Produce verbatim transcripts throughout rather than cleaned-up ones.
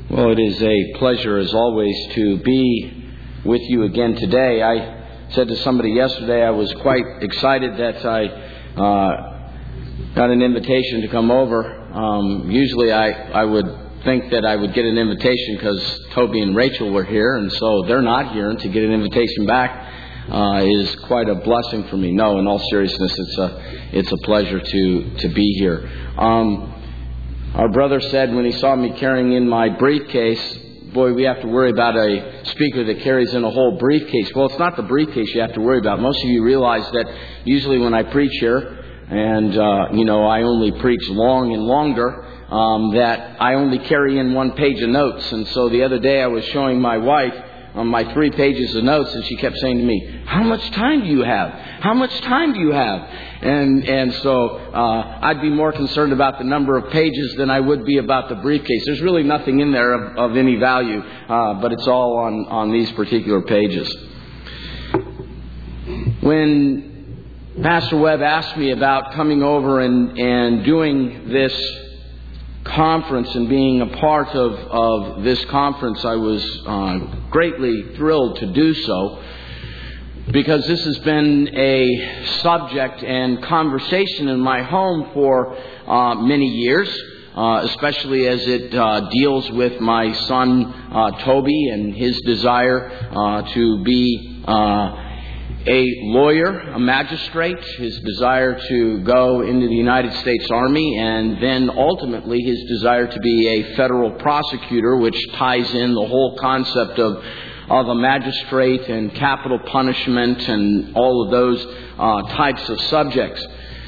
Well, it is a pleasure, as always, to be with you again today. I said to somebody yesterday I was quite excited that I uh, got an invitation to come over. Um, usually I, I would think that I would get an invitation because Toby and Rachel were here, and so they're not here, and to get an invitation back uh, is quite a blessing for me. No, in all seriousness, it's a it's a pleasure to, to be here. Um, Our brother said when he saw me carrying in my briefcase, boy, we have to worry about a speaker that carries in a whole briefcase. Well, it's not the briefcase you have to worry about. Most of you realize that usually when I preach here, and, uh, you know, I only preach long and longer, um, that I only carry in one page of notes. And so the other day I was showing my wife on my three pages of notes, and she kept saying to me, how much time do you have? How much time do you have? And and so uh, I'd be more concerned about the number of pages than I would be about the briefcase. There's really nothing in there of, of any value, uh, but it's all on, on these particular pages. When Pastor Webb asked me about coming over and, and doing this conference and being a part of, of this conference, I was uh, greatly thrilled to do so, because this has been a subject and conversation in my home for uh, many years, uh, especially as it uh, deals with my son uh, Toby and his desire uh, to be uh, a lawyer, a magistrate, his desire to go into the United States Army, and then ultimately his desire to be a federal prosecutor, which ties in the whole concept of of a magistrate and capital punishment and all of those uh, types of subjects.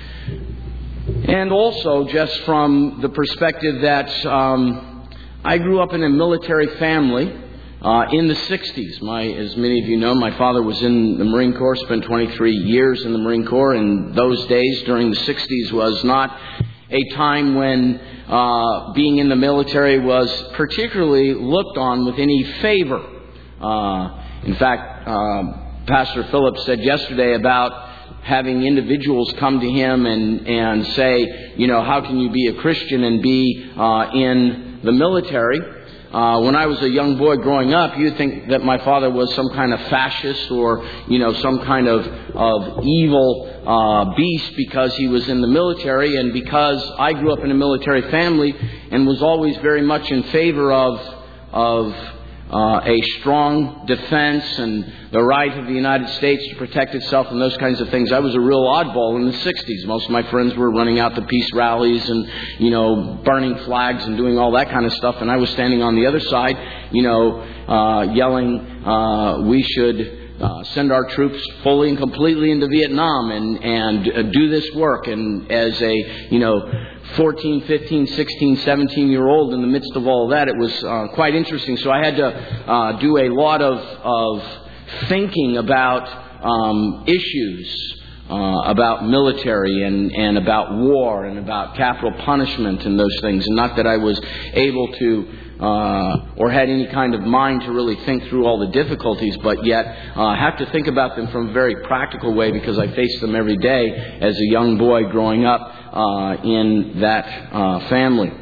And also just from the perspective that um, I grew up in a military family uh, in the sixties. My, as many of you know, my father was in the Marine Corps, spent twenty-three years in the Marine Corps. And those days during the sixties was not a time when uh, being in the military was particularly looked on with any favor. Uh, in fact, uh, Pastor Phillips said yesterday about having individuals come to him and, and say, you know, how can you be a Christian and be uh, in the military? Uh, when I was a young boy growing up, you'd think that my father was some kind of fascist or, you know, some kind of, of evil uh, beast because he was in the military. And because I grew up in a military family and was always very much in favor of of Uh, a strong defense and the right of the United States to protect itself and those kinds of things. I was a real oddball in the sixties. Most of my friends were running out to peace rallies and, you know, burning flags and doing all that kind of stuff. And I was standing on the other side, you know, uh, yelling, uh, we should uh, send our troops fully and completely into Vietnam and, and uh, do this work. And as a, you know, fourteen, fifteen, sixteen, seventeen year old in the midst of all of that, it was uh, quite interesting. So I had to uh, do a lot of, of thinking about um, issues, uh, about military and, and about war and about capital punishment and those things. And not that I was able to uh, or had any kind of mind to really think through all the difficulties, but yet uh, have to think about them from a very practical way because I faced them every day as a young boy growing up Uh, in that uh, family.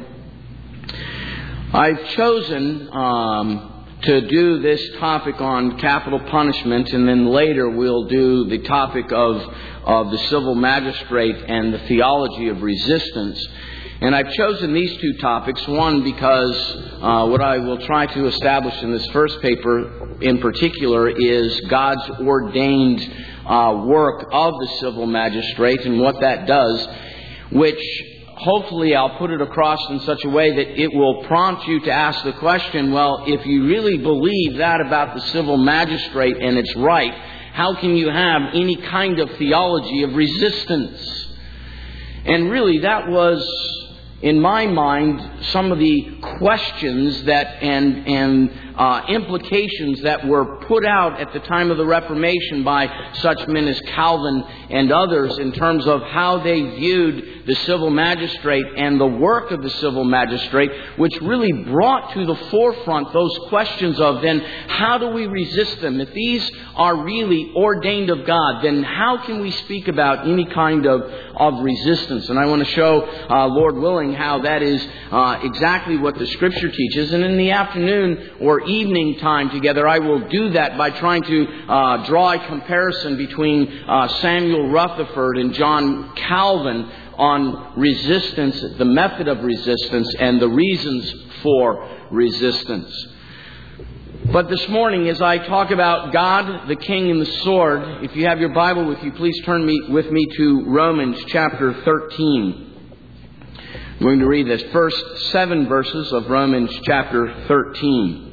I've chosen um, to do this topic on capital punishment, and then later we'll do the topic of, of the civil magistrate and the theology of resistance. And I've chosen these two topics, one because uh, what I will try to establish in this first paper in particular is God's ordained uh, work of the civil magistrate and what that does, which hopefully I'll put it across in such a way that it will prompt you to ask the question, well, if you really believe that about the civil magistrate and it's right, how can you have any kind of theology of resistance? And really that was, in my mind, some of the questions that and and uh, implications that were put out at the time of the Reformation by such men as Calvin and others in terms of how they viewed the civil magistrate and the work of the civil magistrate, which really brought to the forefront those questions of then how do we resist them? If these are really ordained of God, then how can we speak about any kind of, of resistance? And I want to show, uh, Lord willing, how that is uh, exactly what the Scripture teaches. And in the afternoon or evening time together, I will do that by trying to uh, draw a comparison between uh, Samuel Rutherford and John Calvin on resistance, the method of resistance, and the reasons for resistance. But this morning, as I talk about God, the King, and the sword, if you have your Bible with you, please turn me, with me to Romans chapter thirteen. I'm going to read the first seven verses of Romans chapter thirteen.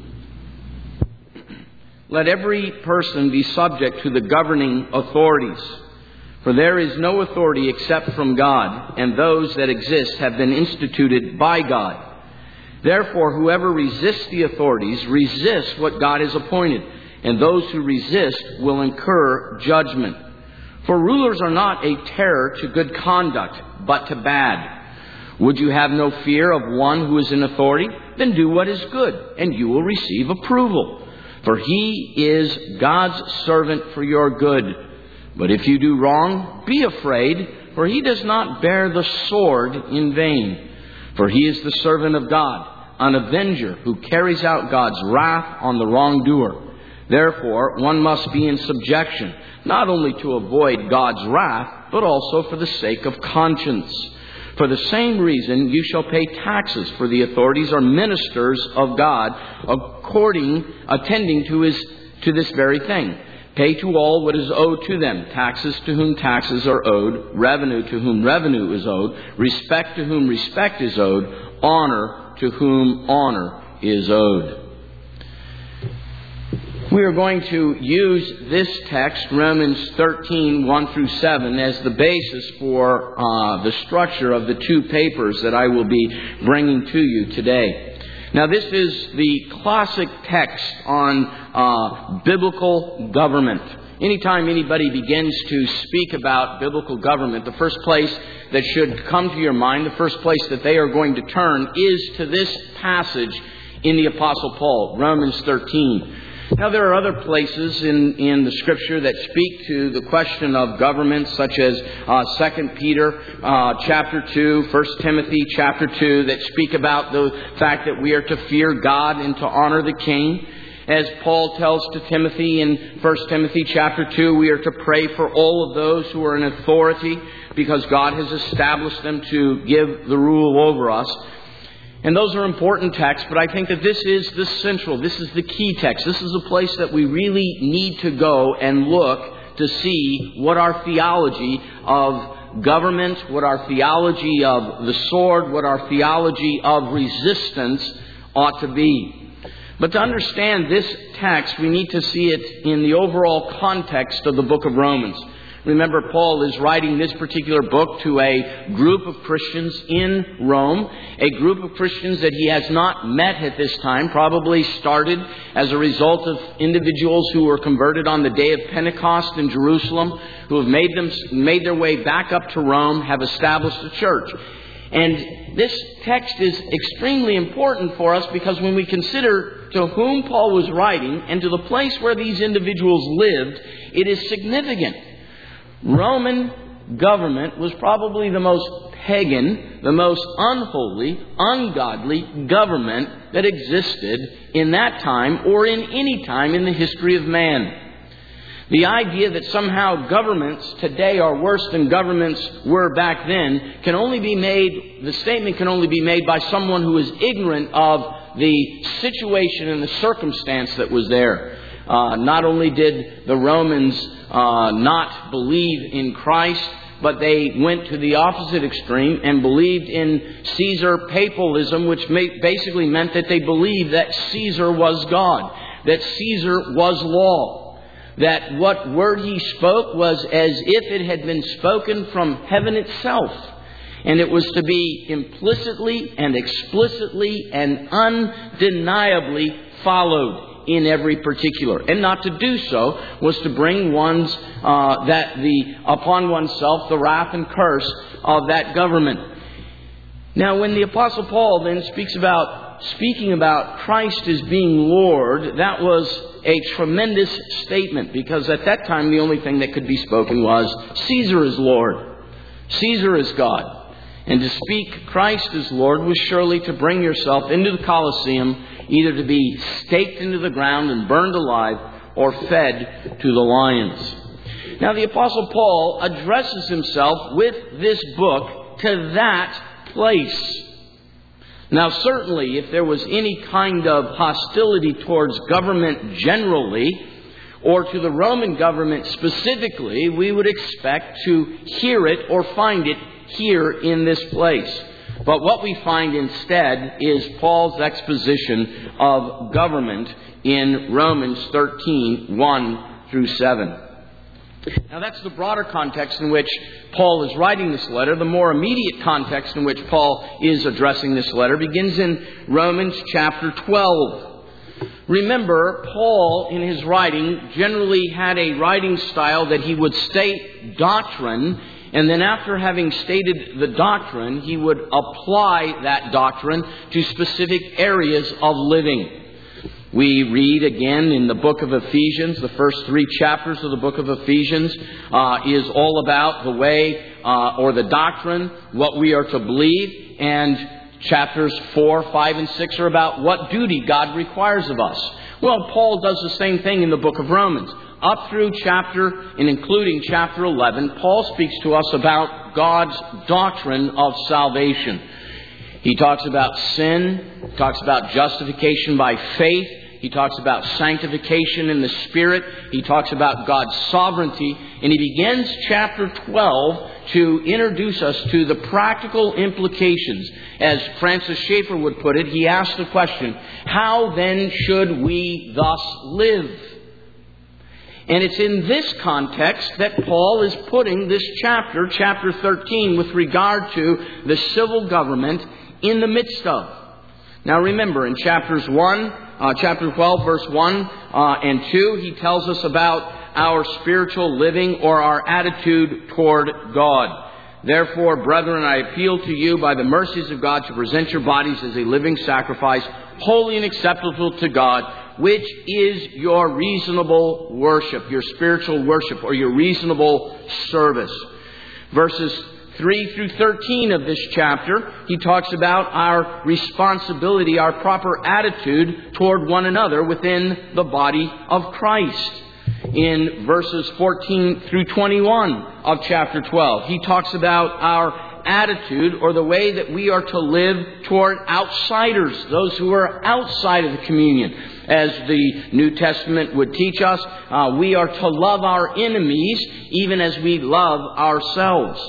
Let every person be subject to the governing authorities, for there is no authority except from God, and those that exist have been instituted by God. Therefore, whoever resists the authorities resists what God has appointed, and those who resist will incur judgment. For rulers are not a terror to good conduct, but to bad. Would you have no fear of one who is in authority? Then do what is good, and you will receive approval. For he is God's servant for your good. But if you do wrong, be afraid, for he does not bear the sword in vain. For he is the servant of God, an avenger who carries out God's wrath on the wrongdoer. Therefore, one must be in subjection, not only to avoid God's wrath, but also for the sake of conscience. For the same reason, you shall pay taxes, for the authorities are ministers of God, according, attending to his, to this very thing. Pay to all what is owed to them, taxes to whom taxes are owed, revenue to whom revenue is owed, respect to whom respect is owed, honor to whom honor is owed. We are going to use this text, Romans thirteen, one through seven, as the basis for uh, the structure of the two papers that I will be bringing to you today. Now, this is the classic text on uh, biblical government. Anytime anybody begins to speak about biblical government, the first place that should come to your mind, the first place that they are going to turn, is to this passage in the Apostle Paul, Romans thirteen. Now, there are other places in, in the Scripture that speak to the question of government, such as uh, Second Peter uh, chapter two, First Timothy chapter two, that speak about the fact that we are to fear God and to honor the King. As Paul tells to Timothy in First Timothy chapter two, we are to pray for all of those who are in authority, because God has established them to give the rule over us. And those are important texts, but I think that this is the central, this is the key text. This is a place that we really need to go and look to see what our theology of government, what our theology of the sword, what our theology of resistance ought to be. But to understand this text, we need to see it in the overall context of the book of Romans. Remember, Paul is writing this particular book to a group of Christians in Rome, a group of Christians that he has not met at this time, probably started as a result of individuals who were converted on the day of Pentecost in Jerusalem, who have made them made their way back up to Rome, have established a church. And this text is extremely important for us, because when we consider to whom Paul was writing and to the place where these individuals lived, it is significant. Roman government was probably the most pagan, the most unholy, ungodly government that existed in that time or in any time in the history of man. The idea that somehow governments today are worse than governments were back then can only be made, the statement can only be made by someone who is ignorant of the situation and the circumstance that was there. Uh, not only did the Romans uh, not believe in Christ, but they went to the opposite extreme and believed in Caesar papalism, which may, basically meant that they believed that Caesar was God, that Caesar was law, that what word he spoke was as if it had been spoken from heaven itself. And it was to be implicitly and explicitly and undeniably followed in every particular. And not to do so was to bring one's uh, that the upon oneself the wrath and curse of that government. Now, when the Apostle Paul then speaks about speaking about Christ as being Lord, that was a tremendous statement, because at that time the only thing that could be spoken was Caesar is Lord, Caesar is God. And to speak Christ as Lord was surely to bring yourself into the Colosseum, either to be staked into the ground and burned alive, or fed to the lions. Now the Apostle Paul addresses himself with this book to that place. Now certainly, if there was any kind of hostility towards government generally, or to the Roman government specifically, we would expect to hear it or find it here in this place. But what we find instead is Paul's exposition of government in Romans thirteen, one through seven. Now that's the broader context in which Paul is writing this letter. The more immediate context in which Paul is addressing this letter begins in Romans chapter twelve. Remember, Paul in his writing generally had a writing style that he would state doctrine, and then after having stated the doctrine, he would apply that doctrine to specific areas of living. We read again in the book of Ephesians, the first three chapters of the book of Ephesians uh, is all about the way uh, or the doctrine, what we are to believe, and chapters four, five, and six are about what duty God requires of us. Well, Paul does the same thing in the book of Romans. Up through chapter and including chapter eleven, Paul speaks to us about God's doctrine of salvation. He talks about sin, talks about justification by faith. He talks about sanctification in the Spirit. He talks about God's sovereignty. And he begins chapter twelve to introduce us to the practical implications. As Francis Schaeffer would put it, he asked the question, how then should we thus live? And it's in this context that Paul is putting this chapter, chapter thirteen, with regard to the civil government in the midst of. Now remember, in chapters one, uh, chapter twelve, verse one uh, and two, he tells us about our spiritual living or our attitude toward God. Therefore, brethren, I appeal to you by the mercies of God to present your bodies as a living sacrifice, holy and acceptable to God, which is your reasonable worship, your spiritual worship, or your reasonable service. Verses three through thirteen of this chapter, he talks about our responsibility, our proper attitude toward one another within the body of Christ. In verses fourteen through twenty-one of chapter twelve, he talks about our attitude or the way that we are to live toward outsiders, those who are outside of the communion. As the New Testament would teach us, uh, we are to love our enemies even as we love ourselves.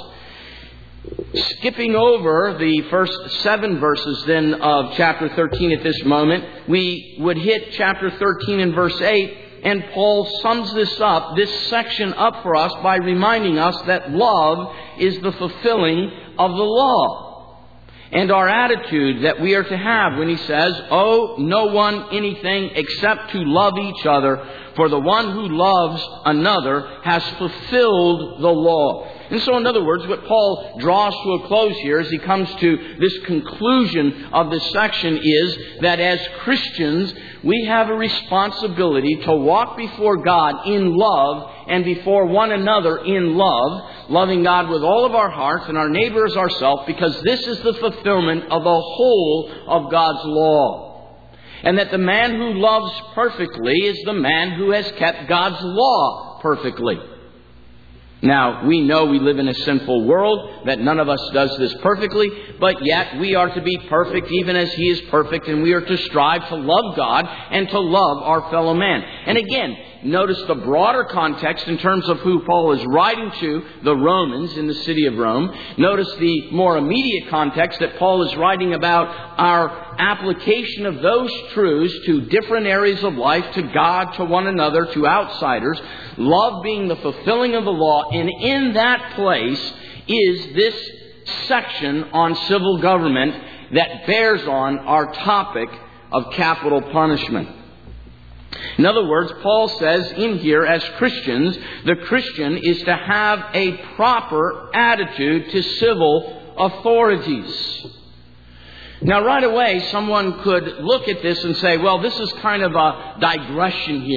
Skipping over the first seven verses then of chapter thirteen at this moment, we would hit chapter thirteen and verse eight, and Paul sums this up, this section up for us by reminding us that love is the fulfilling of the law. And our attitude that we are to have when he says, owe no one anything except to love each other, for the one who loves another has fulfilled the law. And so, in other words, what Paul draws to a close here as he comes to this conclusion of this section is that as Christians, we have a responsibility to walk before God in love and before one another in love, loving God with all of our hearts and our neighbor as ourselves, because this is the fulfillment of the whole of God's law. And that the man who loves perfectly is the man who has kept God's law perfectly. Now, we know we live in a sinful world, that none of us does this perfectly, but yet we are to be perfect even as He is perfect, and we are to strive to love God and to love our fellow man. And again, notice the broader context in terms of who Paul is writing to, the Romans in the city of Rome. Notice the more immediate context that Paul is writing about our application of those truths to different areas of life, to God, to one another, to outsiders. Love being the fulfilling of the law. And in that place is this section on civil government that bears on our topic of capital punishment. In other words, Paul says in here, as Christians, the Christian is to have a proper attitude to civil authorities. Now, right away, someone could look at this and say, well, this is kind of a digression here.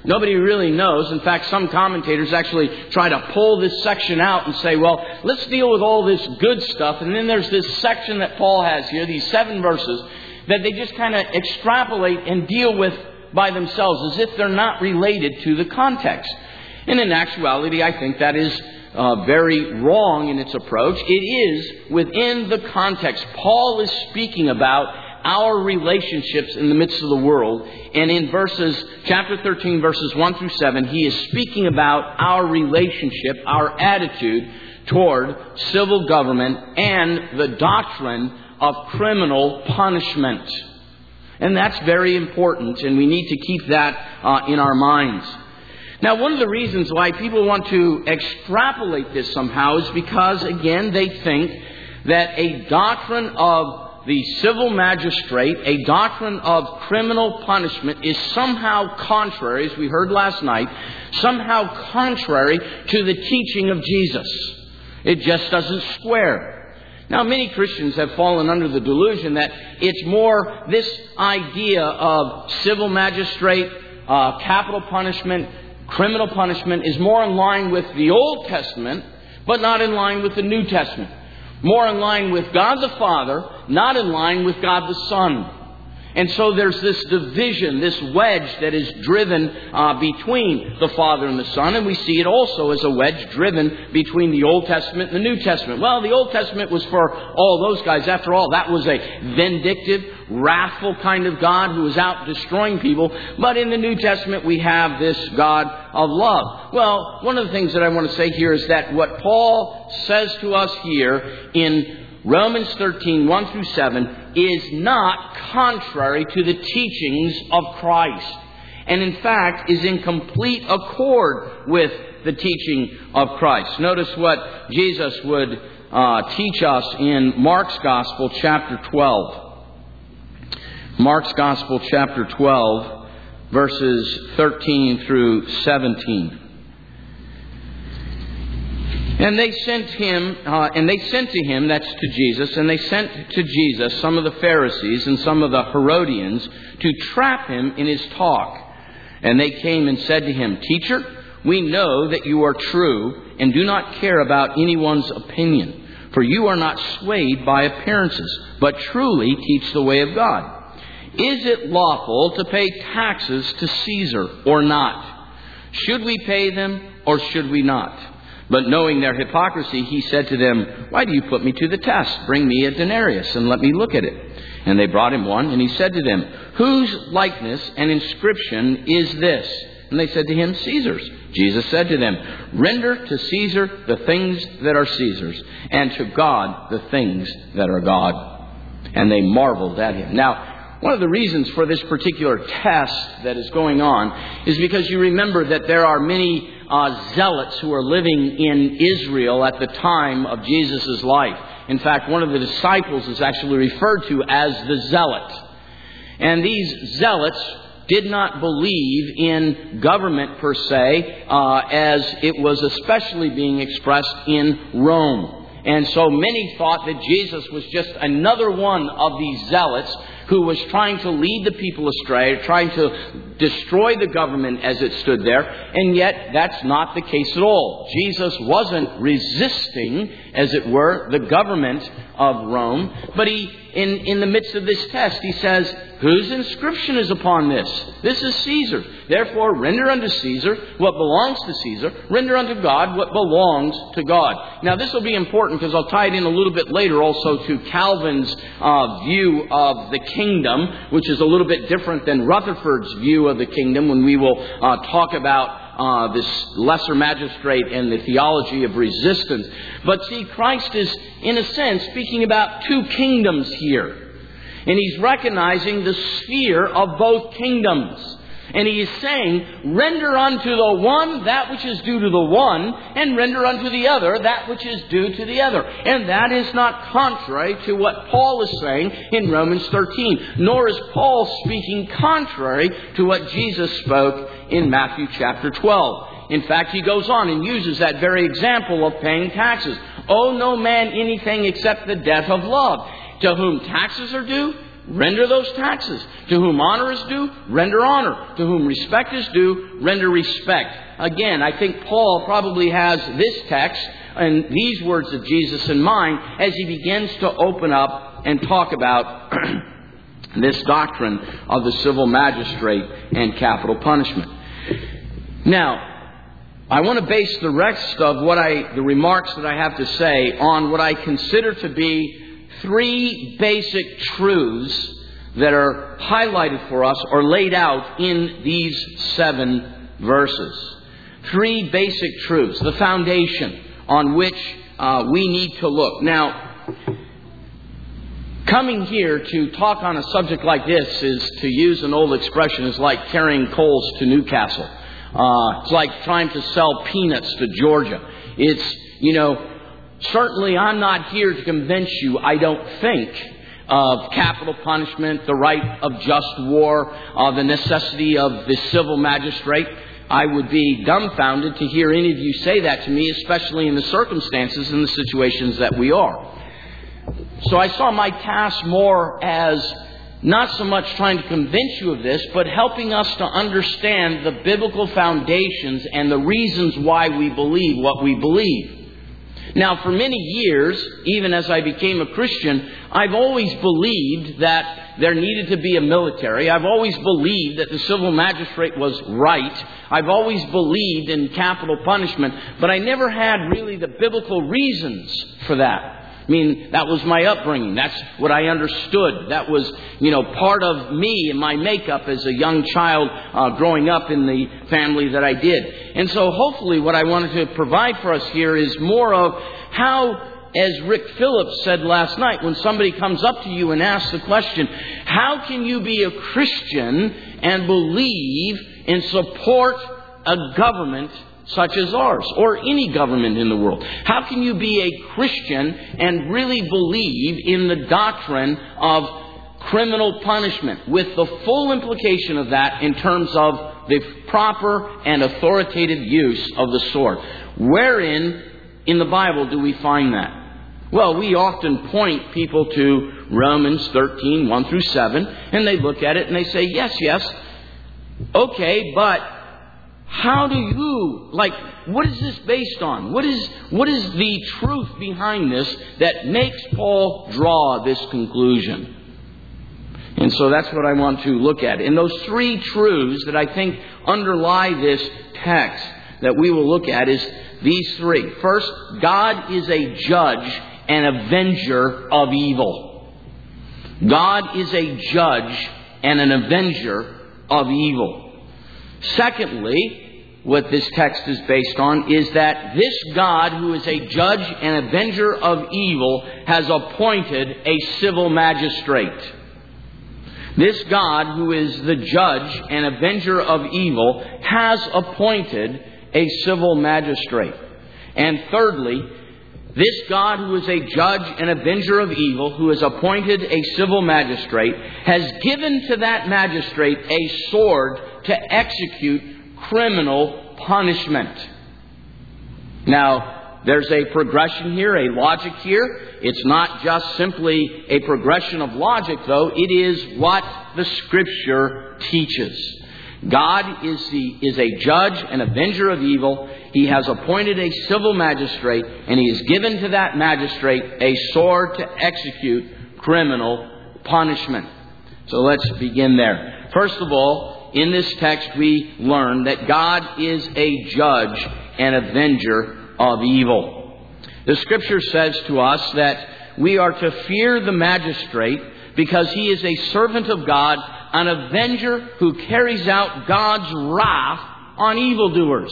Nobody really knows. In fact, some commentators actually try to pull this section out and say, well, let's deal with all this good stuff. And then there's this section that Paul has here, these seven verses, that they just kind of extrapolate and deal with by themselves as if they're not related to the context. And in actuality, I think that is uh, very wrong in its approach. It is within the context. Paul is speaking about our relationships in the midst of the world. And in verses, chapter thirteen, verses one through seven, he is speaking about our relationship, our attitude toward civil government and the doctrine of criminal punishment. And that's very important, and we need to keep that uh, in our minds. Now, one of the reasons why people want to extrapolate this somehow is because, again, they think that a doctrine of the civil magistrate, a doctrine of criminal punishment, is somehow contrary, as we heard last night, somehow contrary to the teaching of Jesus. It just doesn't square. Now, many Christians have fallen under the delusion that it's more this idea of civil magistrate, uh, capital punishment, criminal punishment is more in line with the Old Testament, but not in line with the New Testament. More in line with God the Father, not in line with God the Son. And so there's this division, this wedge that is driven uh, between the Father and the Son. And we see it also as a wedge driven between the Old Testament and the New Testament. Well, the Old Testament was for all those guys. After all, that was a vindictive, wrathful kind of God who was out destroying people. But in the New Testament, we have this God of love. Well, one of the things that I want to say here is that what Paul says to us here in Romans thirteen, one through seven, is not contrary to the teachings of Christ. And in fact, is in complete accord with the teaching of Christ. Notice what Jesus would uh, teach us in Mark's Gospel, chapter twelve. Mark's Gospel, chapter twelve, verses thirteen through seventeen. And they sent him, uh, and they sent to him, that's to Jesus, and they sent to Jesus some of the Pharisees and some of the Herodians to trap him in his talk. And they came and said to him, "Teacher, we know that you are true and do not care about anyone's opinion, for you are not swayed by appearances, but truly teach the way of God. Is it lawful to pay taxes to Caesar or not? Should we pay them or should we not?" But knowing their hypocrisy, he said to them, "Why do you put me to the test? Bring me a denarius and let me look at it." And they brought him one, and he said to them, "Whose likeness and inscription is this?" And they said to him, "Caesar's." Jesus said to them, "Render to Caesar the things that are Caesar's, and to God the things that are God." And they marveled at him. Now, one of the reasons for this particular test that is going on is because you remember that there are many uh, zealots who are living in Israel at the time of Jesus' life. In fact, one of the disciples is actually referred to as the zealot. And these zealots did not believe in government per se, uh, as it was especially being expressed in Rome. And so many thought that Jesus was just another one of these zealots who was trying to lead the people astray, trying to destroy the government as it stood there. And yet, that's not the case at all. Jesus wasn't resisting, as it were, the government of Rome. But he, in, in the midst of this test, he says, "Whose inscription is upon this? This is Caesar. Therefore, render unto Caesar what belongs to Caesar. Render unto God what belongs to God." Now, this will be important because I'll tie it in a little bit later also to Calvin's uh, view of the kingdom, which is a little bit different than Rutherford's view of the kingdom when we will uh, talk about Uh, this lesser magistrate and the theology of resistance. But see, Christ is, in a sense, speaking about two kingdoms here. And he's recognizing the sphere of both kingdoms. And he is saying, render unto the one that which is due to the one, and render unto the other that which is due to the other. And that is not contrary to what Paul is saying in Romans thirteen. Nor is Paul speaking contrary to what Jesus spoke in Matthew chapter twelve. In fact, he goes on and uses that very example of paying taxes. "Owe no man anything except the debt of love. To whom taxes are due, render those taxes. To whom honor is due, render honor. To whom respect is due, render respect. Again, I think Paul probably has this text and these words of Jesus in mind as he begins to open up and talk about this doctrine of the civil magistrate and capital punishment. Now, I want to base the rest of what I, the remarks that I have to say on what I consider to be three basic truths that are highlighted for us or laid out in these seven verses. Three basic truths, the foundation on which uh, we need to look. Now, coming here to talk on a subject like this is, to use an old expression, is like carrying coals to Newcastle. Uh, it's like trying to sell peanuts to Georgia. It's, you know, certainly I'm not here to convince you, I don't think, of capital punishment, the right of just war, uh, the necessity of the civil magistrate. I would be dumbfounded to hear any of you say that to me, especially in the circumstances and the situations that we are. So I saw my task more as not so much trying to convince you of this, but helping us to understand the biblical foundations and the reasons why we believe what we believe. Now, for many years, even as I became a Christian, I've always believed that there needed to be a military. I've always believed that the civil magistrate was right. I've always believed in capital punishment, but I never had really the biblical reasons for that. I mean, that was my upbringing. That's what I understood. That was, you know, part of me and my makeup as a young child uh, growing up in the family that I did. And so hopefully what I wanted to provide for us here is more of how, as Rick Phillips said last night, when somebody comes up to you and asks the question, how can you be a Christian and believe and support a government such as ours, or any government in the world? How can you be a Christian and really believe in the doctrine of criminal punishment, with the full implication of that in terms of the proper and authoritative use of the sword? Wherein in the Bible do we find that? Well, we often point people to Romans thirteen, one through seven, and they look at it and they say, yes, yes, okay, but how do you, like, what is this based on? What is what is the truth behind this that makes Paul draw this conclusion? And so that's what I want to look at. And those three truths that I think underlie this text that we will look at is these three. First, God is a judge and avenger of evil. God is a judge and an avenger of evil. Secondly, what this text is based on is that this God, who is a judge and avenger of evil, has appointed a civil magistrate. This God, who is the judge and avenger of evil, has appointed a civil magistrate. And thirdly, this God, who is a judge and avenger of evil, who has appointed a civil magistrate, has given to that magistrate a sword to execute criminal punishment. Now, there's a progression here, a logic here. It's not just simply a progression of logic, though. It is what the Scripture teaches. God is the is a judge and avenger of evil. He has appointed a civil magistrate, and He has given to that magistrate a sword to execute criminal punishment. So let's begin there. First of all, in this text we learn that God is a judge and avenger of evil. The Scripture says to us that we are to fear the magistrate because he is a servant of God, an avenger who carries out God's wrath on evildoers.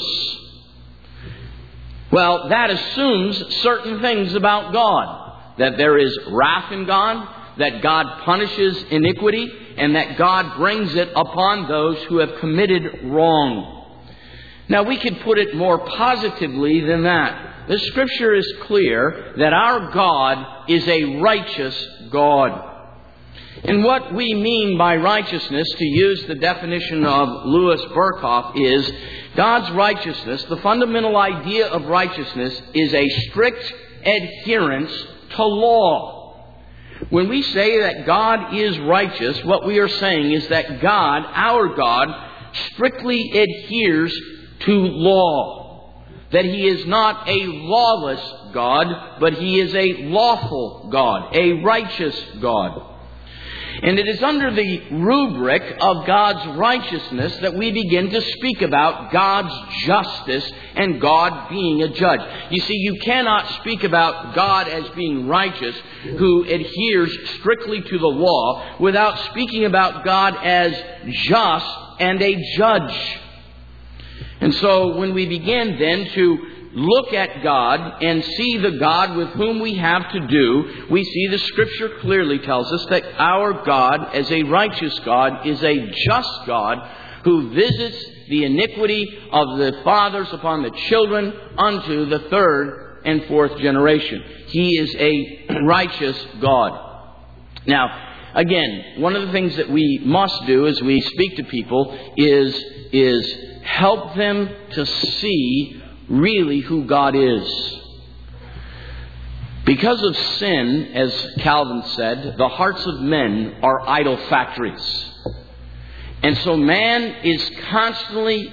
Well, that assumes certain things about God. That there is wrath in God, that God punishes iniquity, and that God brings it upon those who have committed wrong. Now, we could put it more positively than that. The Scripture is clear that our God is a righteous God. And what we mean by righteousness, to use the definition of Louis Berkhoff, is God's righteousness. The fundamental idea of righteousness is a strict adherence to law. When we say that God is righteous, what we are saying is that God, our God, strictly adheres to law. That He is not a lawless God, but He is a lawful God, a righteous God. And it is under the rubric of God's righteousness that we begin to speak about God's justice and God being a judge. You see, you cannot speak about God as being righteous, who adheres strictly to the law, without speaking about God as just and a judge. And so when we begin then to look at God and see the God with whom we have to do, we see the Scripture clearly tells us that our God, as a righteous God, is a just God who visits the iniquity of the fathers upon the children unto the third and fourth generation. He is a righteous God. Now, again, one of the things that we must do as we speak to people is, is help them to see really who God is. Because of sin, as Calvin said, the hearts of men are idol factories. And so man is constantly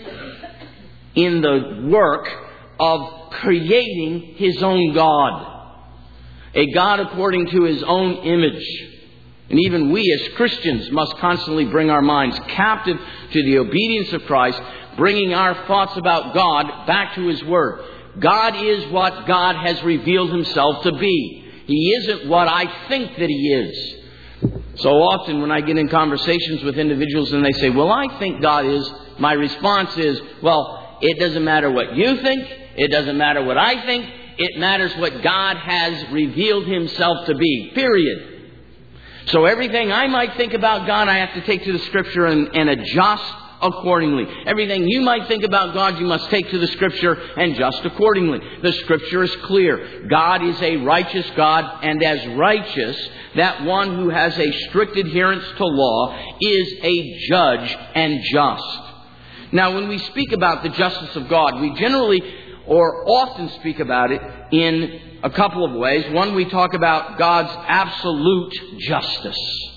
in the work of creating his own God. A God according to his own image. And even we as Christians must constantly bring our minds captive to the obedience of Christ, bringing our thoughts about God back to His Word. God is what God has revealed Himself to be. He isn't what I think that He is. So often when I get in conversations with individuals and they say, well, I think God is, my response is, well, it doesn't matter what you think. It doesn't matter what I think. It matters what God has revealed Himself to be. Period. So everything I might think about God, I have to take to the Scripture and, and adjust accordingly. Everything you might think about God, you must take to the Scripture and just accordingly. The Scripture is clear. God is a righteous God, and as righteous, that one who has a strict adherence to law is a judge and just. Now, when we speak about the justice of God, we generally or often speak about it in a couple of ways. One, we talk about God's absolute justice.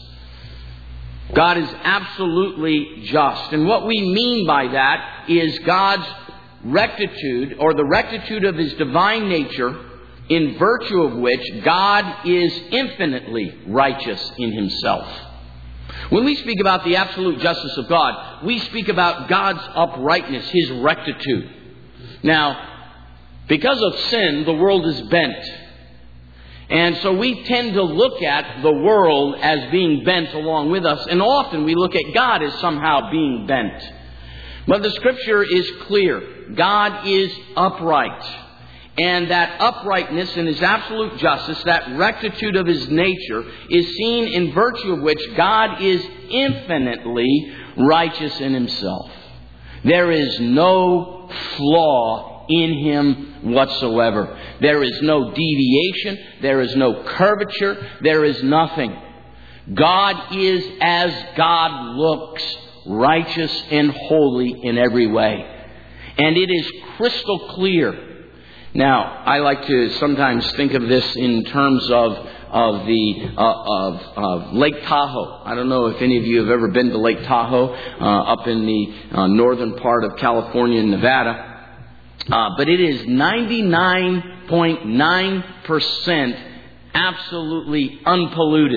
God is absolutely just. And what we mean by that is God's rectitude, or the rectitude of His divine nature, in virtue of which God is infinitely righteous in Himself. When we speak about the absolute justice of God, we speak about God's uprightness, His rectitude. Now, because of sin, the world is bent. And so we tend to look at the world as being bent along with us. And often we look at God as somehow being bent. But the Scripture is clear. God is upright. And that uprightness and His absolute justice, that rectitude of His nature, is seen in virtue of which God is infinitely righteous in Himself. There is no flaw in Him whatsoever. There is no deviation. There is no curvature. There is nothing. God is as God looks, righteous and holy in every way. And it is crystal clear. Now, I like to sometimes think of this in terms of of the uh, of, of Lake Tahoe. I don't know if any of you have ever been to Lake Tahoe, uh, up in the uh, northern part of California and Nevada. Uh, but it is ninety-nine point nine percent absolutely unpolluted.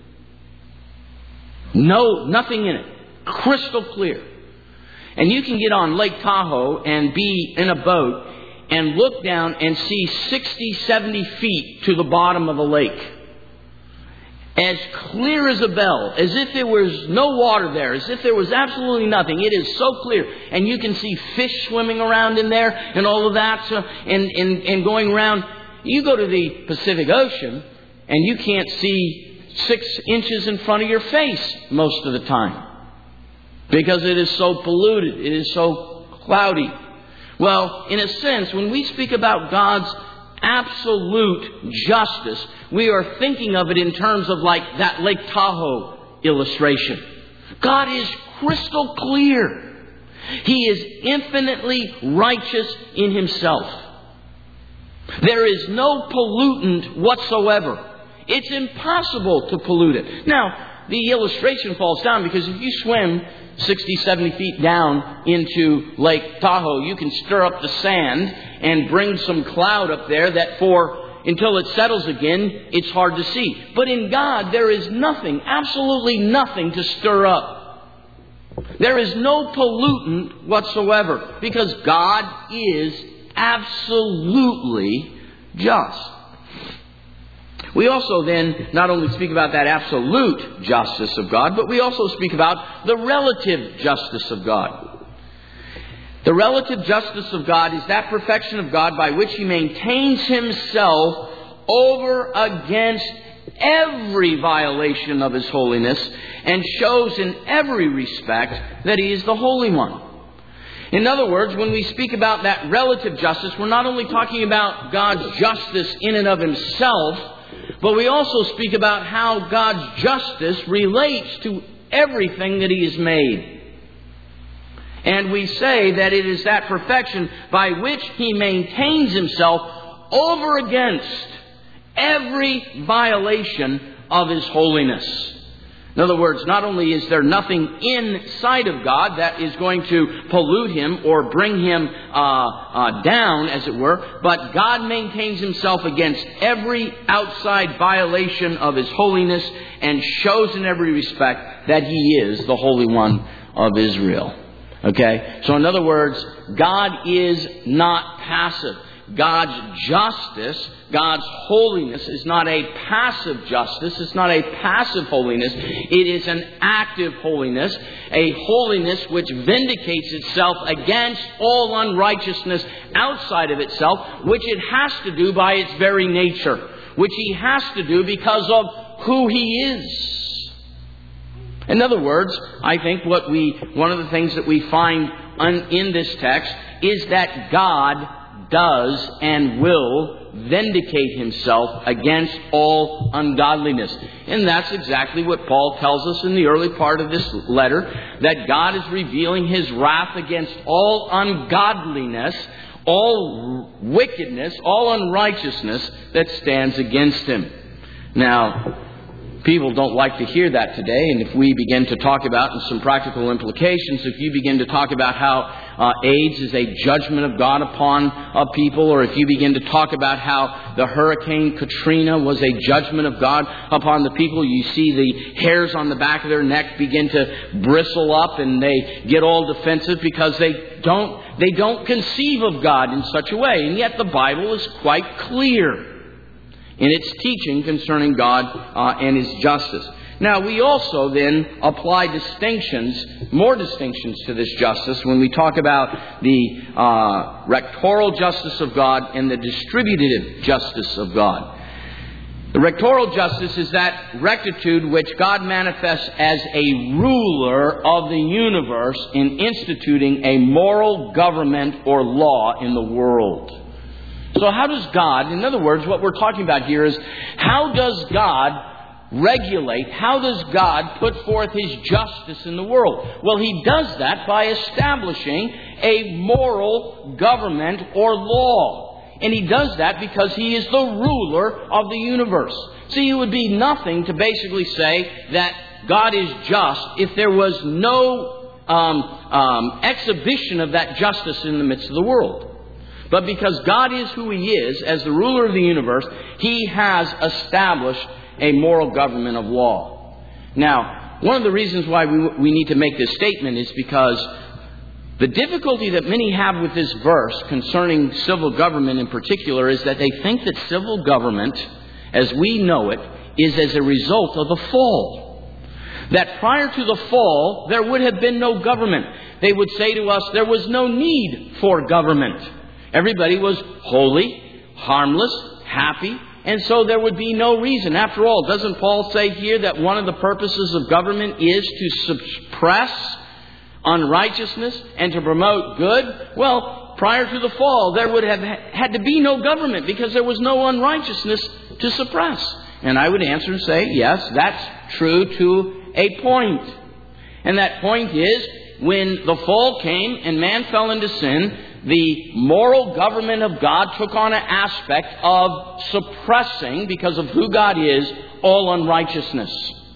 No, nothing in it. Crystal clear. And you can get on Lake Tahoe and be in a boat and look down and see sixty, seventy feet to the bottom of the lake. As clear as a bell, as if there was no water there, as if there was absolutely nothing. It is so clear. And you can see fish swimming around in there and all of that, so, and, and, and going around. You go to the Pacific Ocean and you can't see six inches in front of your face most of the time. Because it is so polluted. It is so cloudy. Well, in a sense, when we speak about God's absolute justice, we are thinking of it in terms of like that Lake Tahoe illustration. God is crystal clear. He is infinitely righteous in Himself. There is no pollutant whatsoever. It's impossible to pollute it. Now, the illustration falls down because if you swim sixty, seventy feet down into Lake Tahoe, you can stir up the sand and bring some cloud up there that for until it settles again, it's hard to see. But in God, there is nothing, absolutely nothing to stir up. There is no pollutant whatsoever because God is absolutely just. We also then not only speak about that absolute justice of God, but we also speak about the relative justice of God. The relative justice of God is that perfection of God by which He maintains Himself over against every violation of His holiness and shows in every respect that He is the Holy One. In other words, when we speak about that relative justice, we're not only talking about God's justice in and of Himself, but we also speak about how God's justice relates to everything that He has made. And we say that it is that perfection by which He maintains Himself over against every violation of His holiness. In other words, not only is there nothing inside of God that is going to pollute Him or bring Him uh, uh, down, as it were, but God maintains Himself against every outside violation of His holiness and shows in every respect that He is the Holy One of Israel. Okay? So in other words, God is not passive. God's justice, God's holiness is not a passive justice. It's not a passive holiness. It is an active holiness. A holiness which vindicates itself against all unrighteousness outside of itself, which it has to do by its very nature. Which He has to do because of who He is. In other words, I think what we, one of the things that we find un, in this text is that God does and will vindicate Himself against all ungodliness. And that's exactly what Paul tells us in the early part of this letter, that God is revealing His wrath against all ungodliness, all wickedness, all unrighteousness that stands against Him. Now, people don't like to hear that today, and if we begin to talk about, and some practical implications, if you begin to talk about how uh, AIDS is a judgment of God upon a people, or if you begin to talk about how the Hurricane Katrina was a judgment of God upon the people, you see the hairs on the back of their neck begin to bristle up, and they get all defensive because they don't they don't conceive of God in such a way. And yet the Bible is quite clear in its teaching concerning God uh, and His justice. Now, we also then apply distinctions, more distinctions to this justice when we talk about the uh, rectoral justice of God and the distributive justice of God. The rectoral justice is that rectitude which God manifests as a ruler of the universe in instituting a moral government or law in the world. So how does God, in other words, what we're talking about here is, how does God regulate, how does God put forth His justice in the world? Well, He does that by establishing a moral government or law. And He does that because He is the ruler of the universe. See, it would be nothing to basically say that God is just if there was no um, um, exhibition of that justice in the midst of the world. But because God is who He is, as the ruler of the universe, He has established a moral government of law. Now, one of the reasons why we, we need to make this statement is because the difficulty that many have with this verse concerning civil government in particular is that they think that civil government, as we know it, is as a result of the fall. That prior to the fall, there would have been no government. They would say to us, there was no need for government. Everybody was holy, harmless, happy, and so there would be no reason. After all, doesn't Paul say here that one of the purposes of government is to suppress unrighteousness and to promote good? Well, prior to the fall, there would have had to be no government because there was no unrighteousness to suppress. And I would answer and say, yes, that's true to a point. And that point is, when the fall came and man fell into sin, the moral government of God took on an aspect of suppressing, because of who God is, all unrighteousness.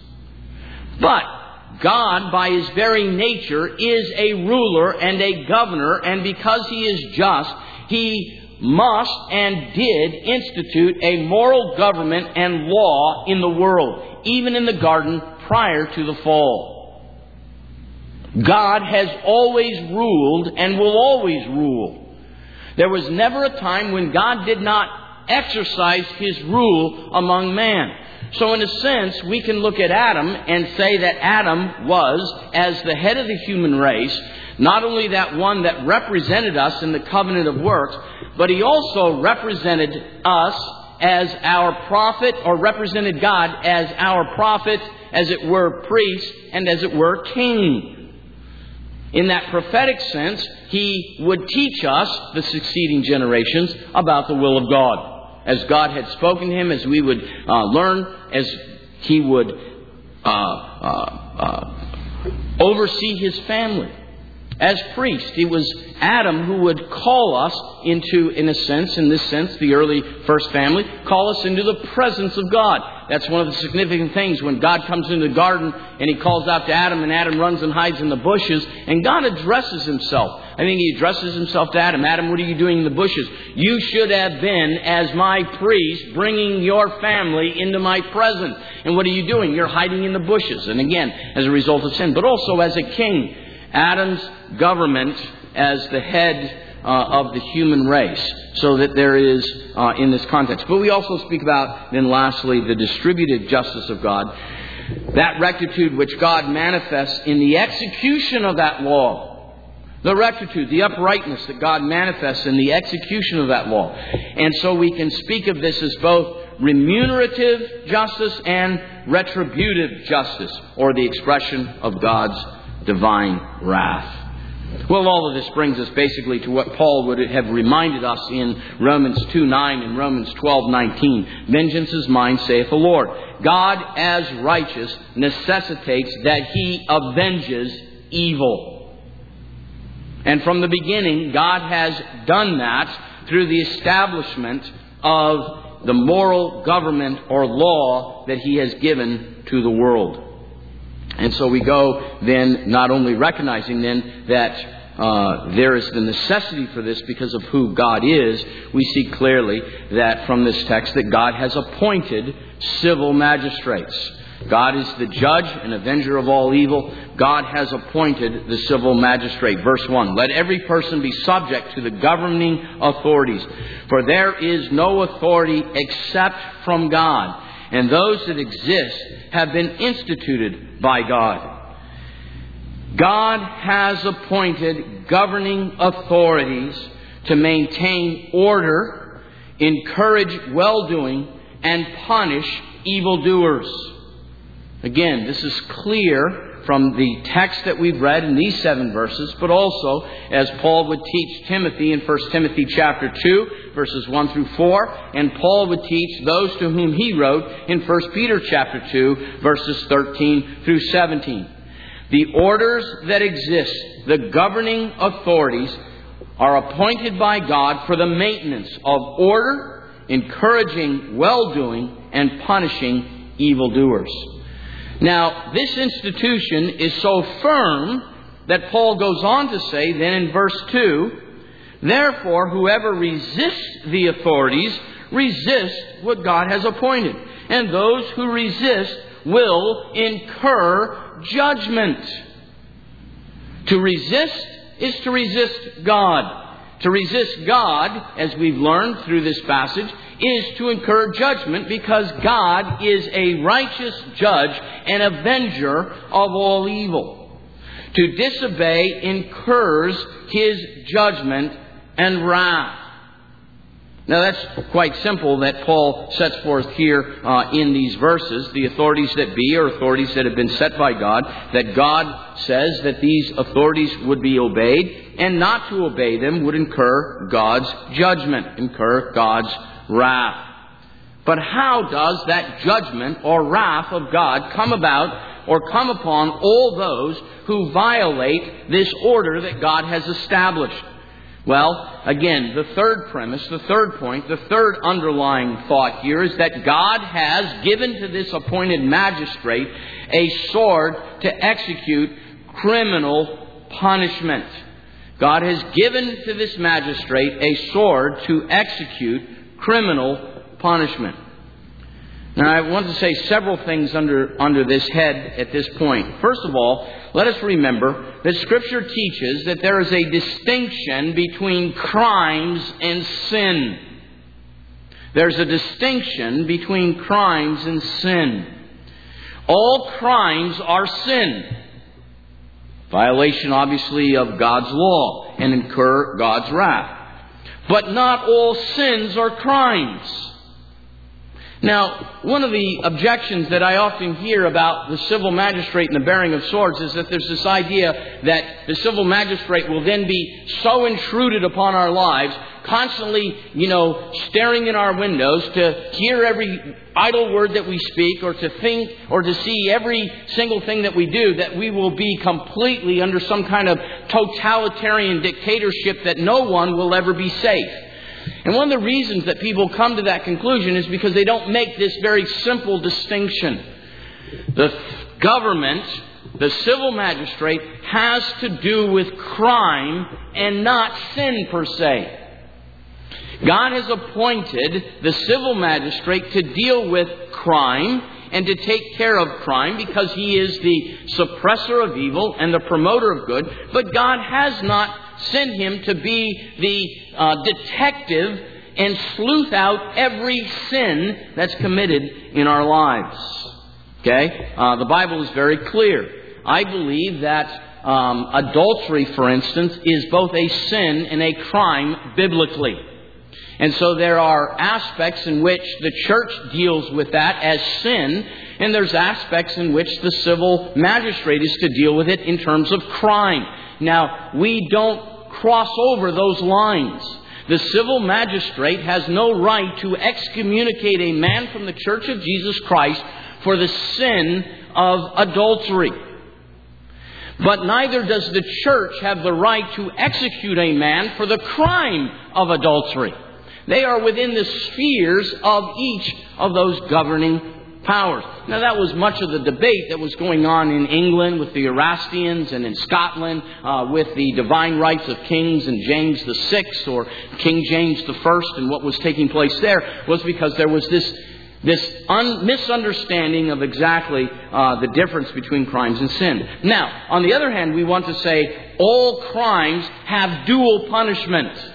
But God, by His very nature, is a ruler and a governor, and because He is just, He must and did institute a moral government and law in the world, even in the garden prior to the fall. God has always ruled and will always rule. There was never a time when God did not exercise His rule among man. So in a sense, we can look at Adam and say that Adam was, as the head of the human race, not only that one that represented us in the covenant of works, but he also represented us as our prophet, or represented God as our prophet, as it were priest, and as it were king. In that prophetic sense, he would teach us, the succeeding generations, about the will of God. As God had spoken to him, as we would uh, learn, as he would uh, uh, uh, oversee his family. As priest, it was Adam who would call us into, in a sense, in this sense, the early first family, call us into the presence of God. That's one of the significant things when God comes into the garden and He calls out to Adam, and Adam runs and hides in the bushes, and God addresses Himself. I think He addresses Himself to Adam. Adam, what are you doing in the bushes? You should have been, as my priest, bringing your family into my presence. And what are you doing? You're hiding in the bushes. And again, as a result of sin, but also as a king. Adam's government as the head uh, of the human race, so that there is uh, in this context. But we also speak about, then lastly, the distributed justice of God, that rectitude which God manifests in the execution of that law. The rectitude, the uprightness that God manifests in the execution of that law. And so we can speak of this as both remunerative justice and retributive justice, or the expression of God's divine wrath. Well, all of this brings us basically to what Paul would have reminded us in Romans two nine and Romans twelve nineteen. Vengeance is mine, saith the Lord. God, as righteous, necessitates that He avenges evil. And from the beginning, God has done that through the establishment of the moral government or law that He has given to the world. And so we go then not only recognizing then that uh, there is the necessity for this because of who God is, we see clearly that from this text that God has appointed civil magistrates. God is the judge and avenger of all evil. God has appointed the civil magistrate. Verse one, let every person be subject to the governing authorities, for there is no authority except from God. And those that exist have been instituted by God. God has appointed governing authorities to maintain order, encourage well-doing, and punish evildoers. Again, this is clear from the text that we've read in these seven verses, but also as Paul would teach Timothy in First Timothy chapter two, verses one through four, and Paul would teach those to whom he wrote in First Peter chapter two, verses thirteen through seventeen. The orders that exist, the governing authorities, are appointed by God for the maintenance of order, encouraging well-doing, and punishing evildoers. Now, this institution is so firm that Paul goes on to say then in verse two, therefore, whoever resists the authorities resists what God has appointed. And those who resist will incur judgment. To resist is to resist God. To resist God, as we've learned through this passage, is to incur judgment because God is a righteous judge and avenger of all evil. To disobey incurs His judgment and wrath. Now that's quite simple that Paul sets forth here uh, in these verses. The authorities that be are authorities that have been set by God. That God says that these authorities would be obeyed, and not to obey them would incur God's judgment, incur God's wrath. But how does that judgment or wrath of God come about or come upon all those who violate this order that God has established? Well, again, the third premise, the third point, the third underlying thought here is that God has given to this appointed magistrate a sword to execute criminal punishment. God has given to this magistrate a sword to execute criminal punishment. Now, I want to say several things under, under this head at this point. First of all, let us remember that Scripture teaches that there is a distinction between crimes and sin. There's a distinction between crimes and sin. All crimes are sin. Violation, obviously, of God's law and incur God's wrath. But not all sins are crimes. Now, one of the objections that I often hear about the civil magistrate and the bearing of swords is that there's this idea that the civil magistrate will then be so intruded upon our lives, constantly, you know, staring in our windows to hear every idle word that we speak or to think or to see every single thing that we do, that we will be completely under some kind of totalitarian dictatorship that no one will ever be safe. And one of the reasons that people come to that conclusion is because they don't make this very simple distinction. The government, the civil magistrate, has to do with crime and not sin per se. God has appointed the civil magistrate to deal with crime and to take care of crime because he is the suppressor of evil and the promoter of good. But God has not sent him to be the uh, detective and sleuth out every sin that's committed in our lives. Okay? Uh, the Bible is very clear. I believe that um, adultery, for instance, is both a sin and a crime biblically. And so there are aspects in which the church deals with that as sin, and there's aspects in which the civil magistrate is to deal with it in terms of crime. Now, we don't cross over those lines. The civil magistrate has no right to excommunicate a man from the Church of Jesus Christ for the sin of adultery. But neither does the church have the right to execute a man for the crime of adultery. They are within the spheres of each of those governing powers. Now, that was much of the debate that was going on in England with the Erastians and in Scotland uh, with the divine rights of kings and James the Sixth or King James the First, and what was taking place there was because there was this this un- misunderstanding of exactly uh, the difference between crimes and sin. Now, on the other hand, we want to say all crimes have dual punishment.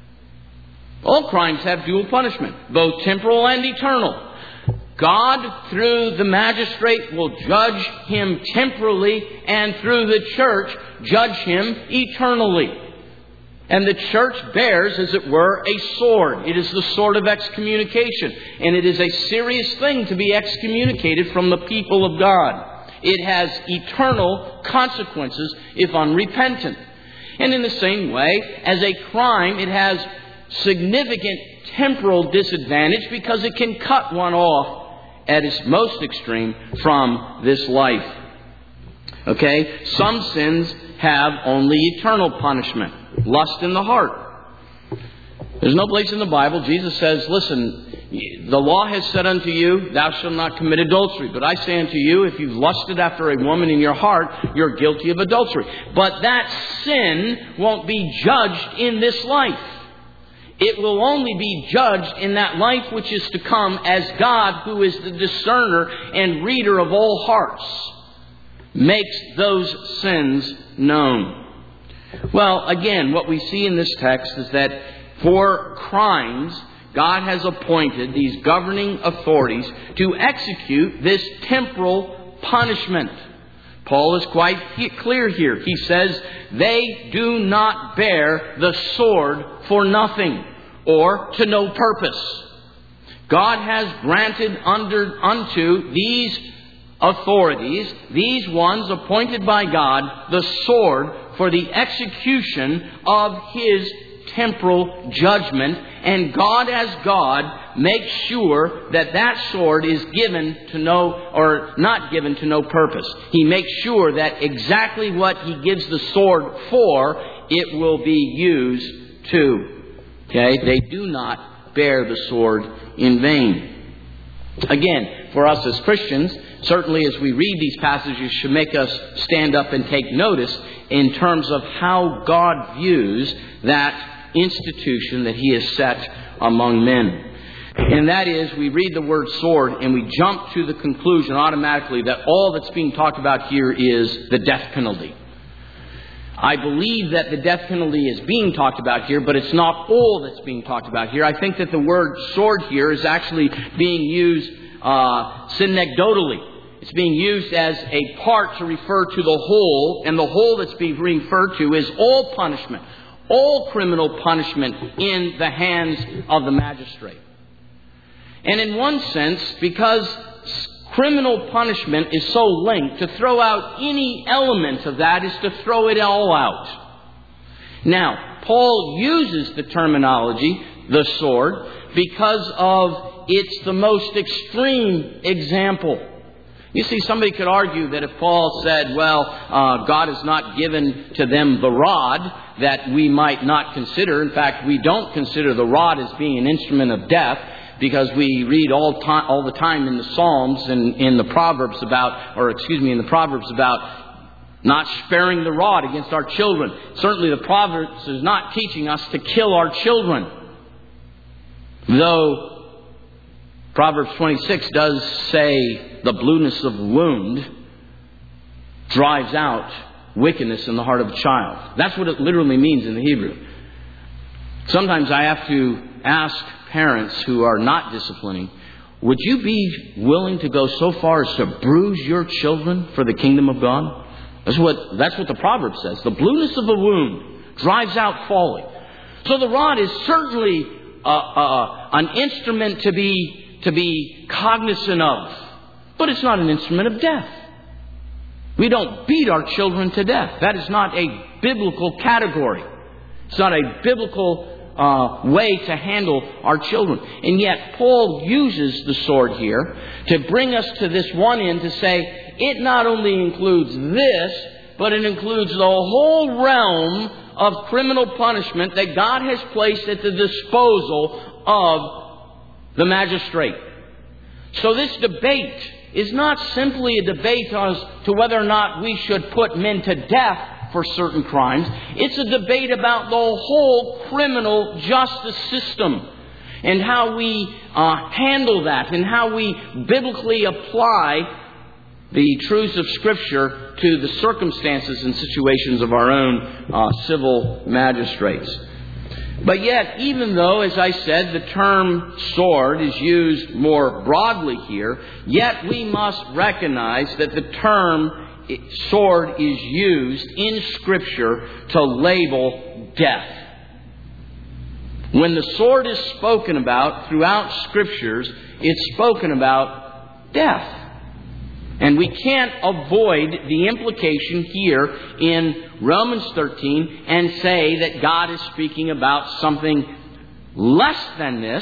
All crimes have dual punishment, both temporal and eternal. God, through the magistrate, will judge him temporally, and through the church, judge him eternally. And the church bears, as it were, a sword. It is the sword of excommunication. And it is a serious thing to be excommunicated from the people of God. It has eternal consequences if unrepentant. And in the same way, as a crime, it has significant temporal disadvantage because it can cut one off at its most extreme from this life. Okay? Some sins have only eternal punishment. Lust in the heart. There's no place in the Bible. Jesus says, listen, the law has said unto you, thou shalt not commit adultery. But I say unto you, if you've lusted after a woman in your heart, you're guilty of adultery. But that sin won't be judged in this life. It will only be judged in that life which is to come, as God, who is the discerner and reader of all hearts, makes those sins known. Well, again, what we see in this text is that for crimes, God has appointed these governing authorities to execute this temporal punishment. Paul is quite clear here. He says, they do not bear the sword for nothing or to no purpose. God has granted under, unto these authorities, these ones appointed by God, the sword for the execution of His temporal judgment. And God, as God, makes sure that that sword is given to no, or not given to no purpose. He makes sure that exactly what He gives the sword for, it will be used two. Okay? They do not bear the sword in vain. Again, for us as Christians, certainly as we read these passages, should make us stand up and take notice in terms of how God views that institution that He has set among men. And that is, we read the word sword and we jump to the conclusion automatically that all that's being talked about here is the death penalty. I believe that the death penalty is being talked about here, but it's not all that's being talked about here. I think that the word sword here is actually being used uh, synecdotally. It's being used as a part to refer to the whole, and the whole that's being referred to is all punishment, all criminal punishment in the hands of the magistrate. And in one sense, because criminal punishment is so linked, to throw out any element of that is to throw it all out. Now, Paul uses the terminology, the sword, because of it's the most extreme example. You see, somebody could argue that if Paul said, well, uh, God has not given to them the rod, that we might not consider. In fact, we don't consider the rod as being an instrument of death, because we read all time, all the time in the Psalms and in the Proverbs about, or excuse me, in the Proverbs about not sparing the rod against our children. Certainly the Proverbs is not teaching us to kill our children. Though Proverbs twenty-six does say the blueness of wound drives out wickedness in the heart of a child. That's what it literally means in the Hebrew. Sometimes I have to ask parents who are not disciplining, would you be willing to go so far as to bruise your children for the kingdom of God? That's what, that's what the proverb says. The blueness of a wound drives out folly. So the rod is certainly uh, uh, an instrument to be, to be cognizant of. But it's not an instrument of death. We don't beat our children to death. That is not a biblical category. It's not a biblical Uh, way to handle our children. And yet Paul uses the sword here to bring us to this one end to say it not only includes this, but it includes the whole realm of criminal punishment that God has placed at the disposal of the magistrate. So this debate is not simply a debate as to whether or not we should put men to death for certain crimes. It's a debate about the whole criminal justice system and how we uh, handle that and how we biblically apply the truths of Scripture to the circumstances and situations of our own uh, civil magistrates. But yet, even though, as I said, the term sword is used more broadly here, yet we must recognize that the term sword is used in Scripture to label death. When the sword is spoken about throughout Scriptures, it's spoken about death. And we can't avoid the implication here in Romans thirteen and say that God is speaking about something less than this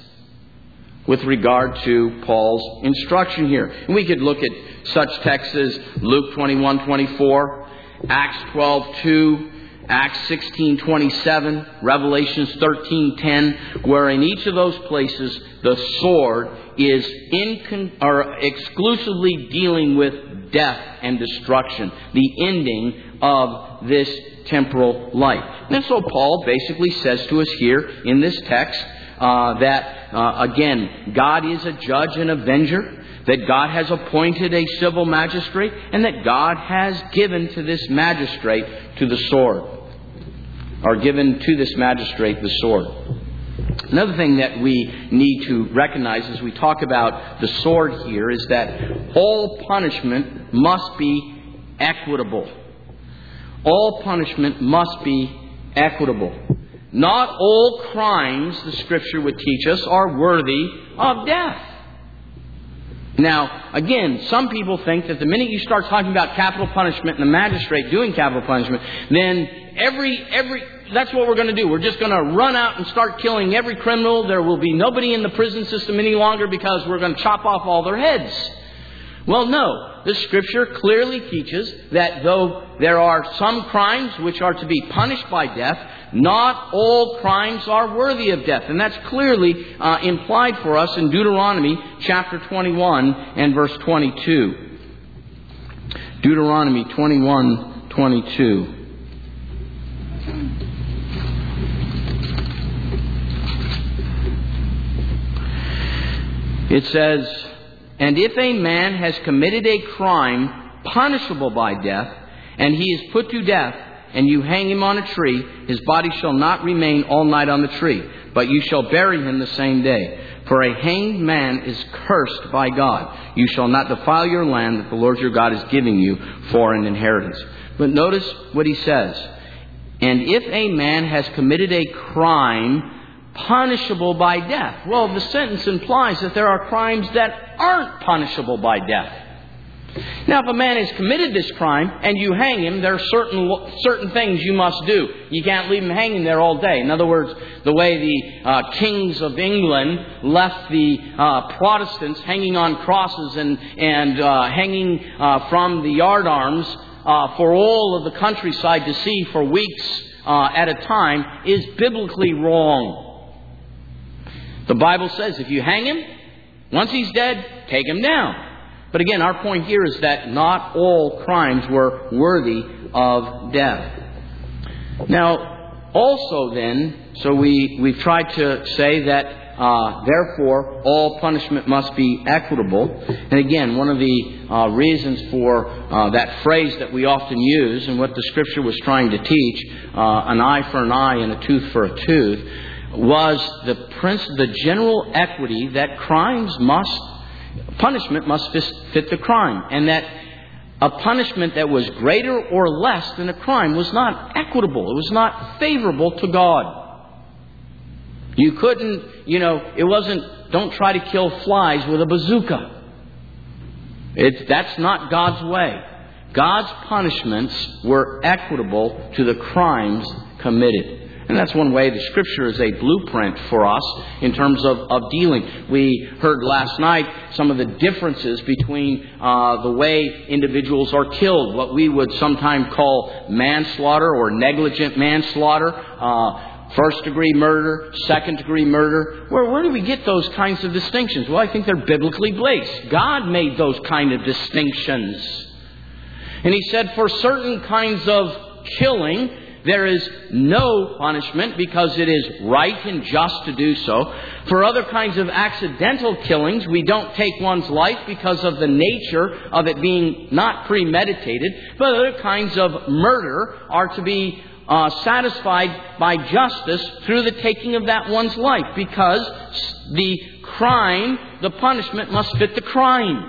with regard to Paul's instruction here. And we could look at such texts as Luke twenty-one twenty-four, Acts twelve two, Acts sixteen twenty-seven, Revelations thirteen ten, where in each of those places the sword is incon- or exclusively dealing with death and destruction, the ending of this temporal life. And so Paul basically says to us here in this text uh, that, uh, again, God is a judge and avenger, that God has appointed a civil magistrate, and that God has given to this magistrate to the sword, or given to this magistrate the sword. Another thing that we need to recognize as we talk about the sword here is that all punishment must be equitable. All punishment must be equitable. Not all crimes, the Scripture would teach us, are worthy of death. Now, again, some people think that the minute you start talking about capital punishment and the magistrate doing capital punishment, then every, every, that's what we're going to do. We're just going to run out and start killing every criminal. There will be nobody in the prison system any longer because we're going to chop off all their heads. Well, no. the Scripture clearly teaches that though there are some crimes which are to be punished by death, not all crimes are worthy of death. And that's clearly uh, implied for us in Deuteronomy chapter twenty-one and verse twenty-two. Deuteronomy twenty-one twenty-two. It says, "And if a man has committed a crime punishable by death, and he is put to death, and you hang him on a tree, his body shall not remain all night on the tree, but you shall bury him the same day. For a hanged man is cursed by God. You shall not defile your land that the Lord your God is giving you for an inheritance." But notice what he says. "And if a man has committed a crime punishable by death." Well, the sentence implies that there are crimes that aren't punishable by death. Now, if a man has committed this crime and you hang him, there are certain certain things you must do. You can't leave him hanging there all day. In other words, the way the uh, kings of England left the uh, Protestants hanging on crosses and, and uh, hanging uh, from the yardarms uh, for all of the countryside to see for weeks uh, at a time is biblically wrong. The Bible says if you hang him, once he's dead, take him down. But again, our point here is that not all crimes were worthy of death. Now, also then, so we, we've tried to say that, uh, therefore, all punishment must be equitable. And again, one of the uh, reasons for uh, that phrase that we often use and what the Scripture was trying to teach, uh, an eye for an eye and a tooth for a tooth, was the prince, the general equity that crimes must punishment must fit the crime, and that a punishment that was greater or less than a crime was not equitable. It was not favorable to God. You couldn't, you know, it wasn't, don't try to kill flies with a bazooka. It, that's not God's way. God's punishments were equitable to the crimes committed. And that's one way the Scripture is a blueprint for us in terms of, of dealing. We heard last night some of the differences between uh, the way individuals are killed, what we would sometimes call manslaughter or negligent manslaughter, uh, first degree murder, second degree murder. Where, where do we get those kinds of distinctions? Well, I think they're biblically based. God made those kind of distinctions. And He said for certain kinds of killing, there is no punishment because it is right and just to do so. For other kinds of accidental killings, we don't take one's life because of the nature of it being not premeditated. But other kinds of murder are to be uh, satisfied by justice through the taking of that one's life, because the crime, the punishment must fit the crime.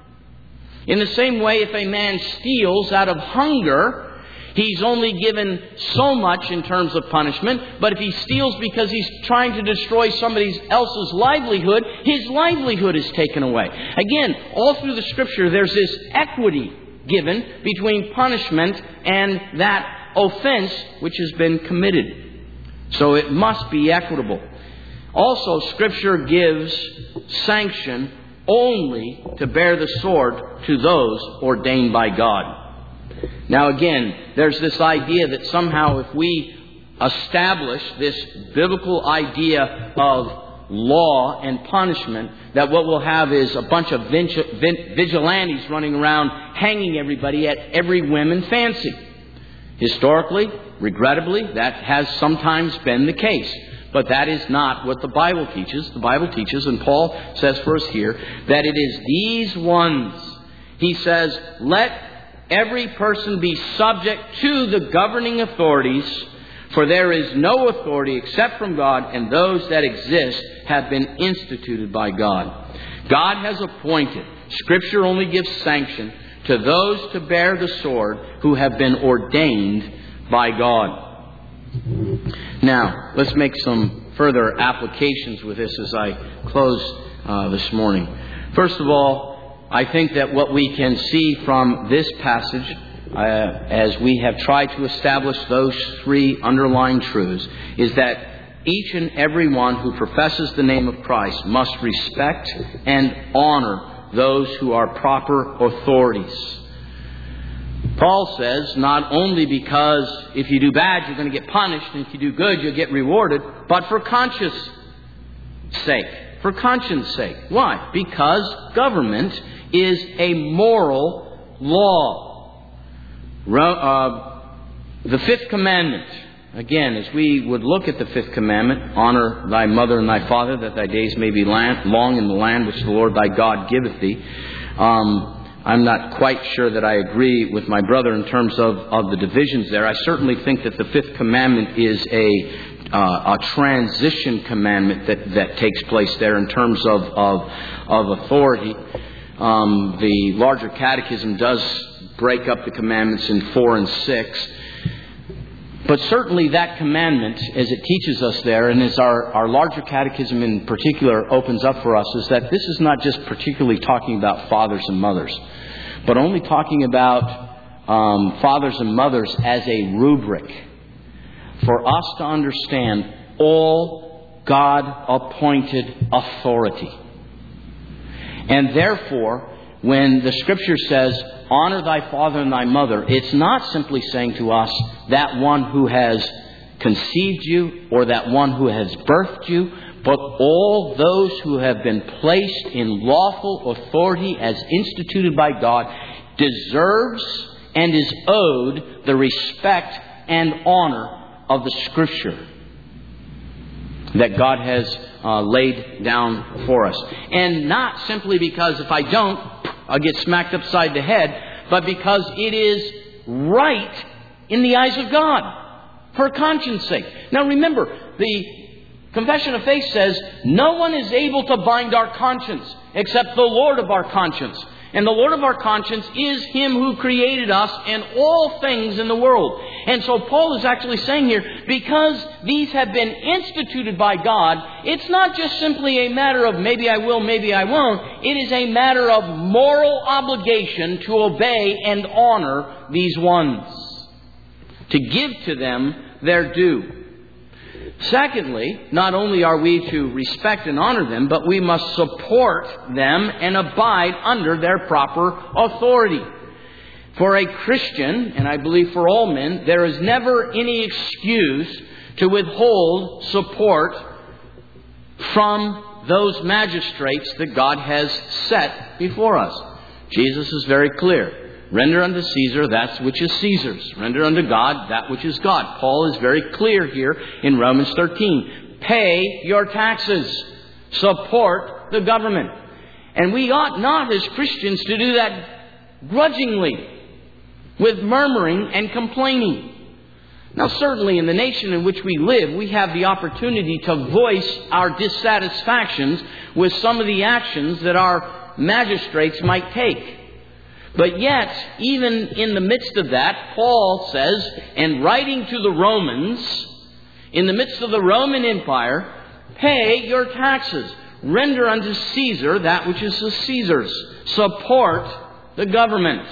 In the same way, if a man steals out of hunger, he's only given so much in terms of punishment. But if he steals because he's trying to destroy somebody else's livelihood, his livelihood is taken away. Again, all through the Scripture, there's this equity given between punishment and that offense which has been committed. So it must be equitable. Also, Scripture gives sanction only to bear the sword to those ordained by God. Now again, there's this idea that somehow if we establish this biblical idea of law and punishment, that what we'll have is a bunch of vigilantes running around hanging everybody at every whim and fancy. Historically, regrettably, that has sometimes been the case. But that is not what the Bible teaches. The Bible teaches, and Paul says for us here, that it is these ones. He says, let every person be subject to the governing authorities, for there is no authority except from God, and those that exist have been instituted by God. God has appointed. Scripture only gives sanction to those to bear the sword who have been ordained by God. Now, let's make some further applications with this as I close uh, this morning. First of all, I think that what we can see from this passage, uh, as we have tried to establish those three underlying truths, is that each and every one who professes the name of Christ must respect and honor those who are proper authorities. Paul says not only because if you do bad you're going to get punished, and if you do good you'll get rewarded, but for conscience sake. For conscience sake. Why? Because government is a moral law. Uh, the fifth commandment. Again, as we would look at the fifth commandment, honor thy mother and thy father, that thy days may be long in the land which the Lord thy God giveth thee. Um, I'm not quite sure that I agree with my brother in terms of, of the divisions there. I certainly think that the fifth commandment is a uh, a transition commandment that, that takes place there in terms of of, of authority. Um, the larger catechism does break up the commandments in four and six. But certainly that commandment, as it teaches us there, and as our, our larger catechism in particular opens up for us, is that this is not just particularly talking about fathers and mothers, but only talking about um, fathers and mothers as a rubric for us to understand all God-appointed authority. And therefore, when the Scripture says, honor thy father and thy mother, it's not simply saying to us that one who has conceived you or that one who has birthed you, but all those who have been placed in lawful authority as instituted by God deserves and is owed the respect and honor of the Scripture that God has uh, laid down for us. And not simply because if I don't, I'll get smacked upside the head, but because it is right in the eyes of God, for conscience sake. Now remember, the Confession of Faith says, no one is able to bind our conscience except the Lord of our conscience. And the Lord of our conscience is Him who created us and all things in the world. And so Paul is actually saying here, because these have been instituted by God, it's not just simply a matter of maybe I will, maybe I won't. It is a matter of moral obligation to obey and honor these ones, to give to them their due. Secondly, not only are we to respect and honor them, but we must support them and abide under their proper authority. For a Christian, and I believe for all men, there is never any excuse to withhold support from those magistrates that God has set before us. Jesus is very clear. Render unto Caesar that which is Caesar's. Render unto God that which is God. Paul is very clear here in Romans thirteen. Pay your taxes. Support the government. And we ought not as Christians to do that grudgingly, with murmuring and complaining. Now certainly in the nation in which we live, we have the opportunity to voice our dissatisfactions with some of the actions that our magistrates might take. But yet, even in the midst of that, Paul says, and writing to the Romans, in the midst of the Roman Empire, pay your taxes. Render unto Caesar that which is Caesar's. Support the government.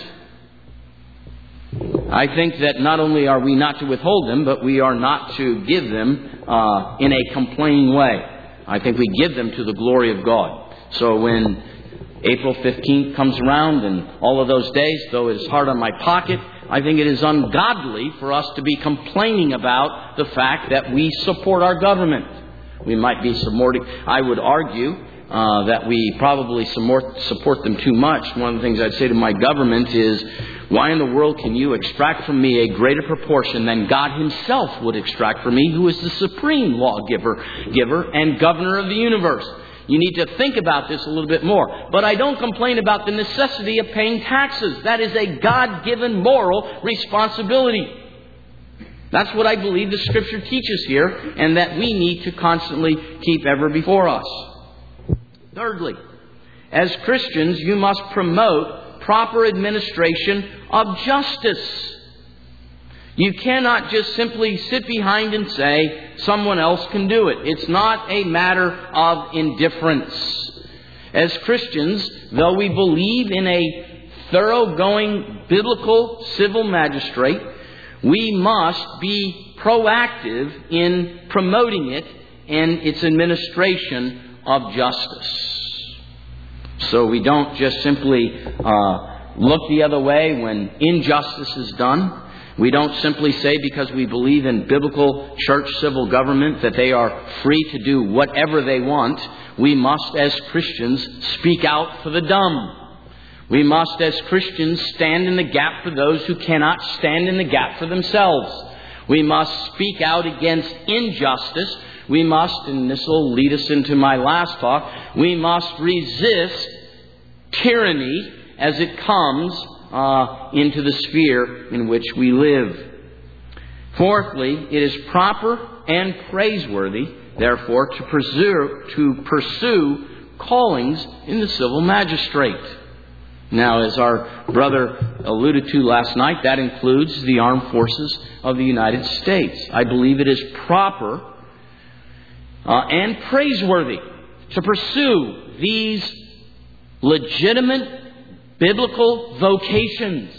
I think that not only are we not to withhold them, but we are not to give them uh, in a complaining way. I think we give them to the glory of God. So when April fifteenth comes around and all of those days, though it is hard on my pocket, I think it is ungodly for us to be complaining about the fact that we support our government. We might be supporting, I would argue uh, that we probably support, support them too much. One of the things I'd say to my government is, why in the world can you extract from me a greater proportion than God Himself would extract from me, who is the supreme lawgiver giver and governor of the universe? You need to think about this a little bit more. But I don't complain about the necessity of paying taxes. That is a God-given moral responsibility. That's what I believe the Scripture teaches here, and that we need to constantly keep ever before us. Thirdly, as Christians, you must promote proper administration of justice. You cannot just simply sit behind and say, someone else can do it. It's not a matter of indifference. As Christians, though we believe in a thoroughgoing biblical civil magistrate, we must be proactive in promoting it and its administration of justice. So we don't just simply uh, look the other way when injustice is done. We don't simply say because we believe in biblical church civil government that they are free to do whatever they want. We must, as Christians, speak out for the dumb. We must, as Christians, stand in the gap for those who cannot stand in the gap for themselves. We must speak out against injustice. We must, and this will lead us into my last talk, we must resist tyranny as it comes uh, into the sphere in which we live. Fourthly, it is proper and praiseworthy, therefore, to pursue, to pursue callings in the civil magistrate. Now, as our brother alluded to last night, that includes the armed forces of the United States. I believe it is proper uh, and praiseworthy to pursue these legitimate biblical vocations.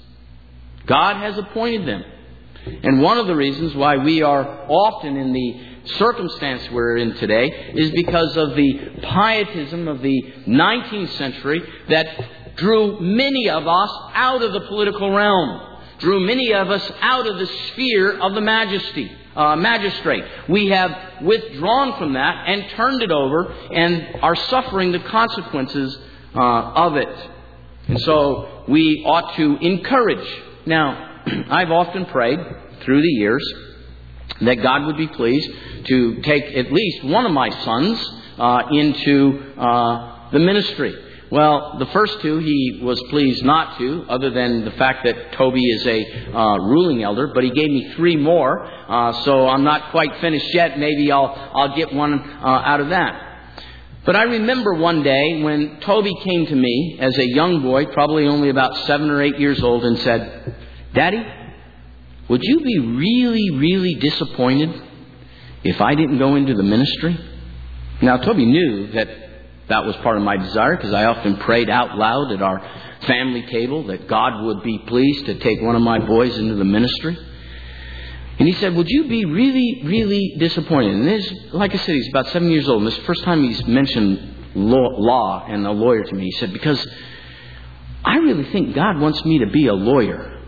God has appointed them. And one of the reasons why we are often in the circumstance we're in today is because of the pietism of the nineteenth century that drew many of us out of the political realm, drew many of us out of the sphere of the majesty, uh, magistrate. We have withdrawn from that and turned it over and are suffering the consequences uh, of it. And so we ought to encourage. Now, I've often prayed through the years that God would be pleased to take at least one of my sons uh, into uh, the ministry. Well, the first two he was pleased not to, other than the fact that Toby is a uh, ruling elder, but he gave me three more, uh, so I'm not quite finished yet. Maybe I'll I'll get one uh, out of that. But I remember one day when Toby came to me as a young boy, probably only about seven or eight years old, and said, "Daddy, would you be really, really disappointed if I didn't go into the ministry?" Now, Toby knew that that was part of my desire, because I often prayed out loud at our family table that God would be pleased to take one of my boys into the ministry. And he said, "Would you be really, really disappointed?" And this, like I said, he's about seven years old. And this is the first time he's mentioned law, law and a lawyer to me. He said, "Because I really think God wants me to be a lawyer."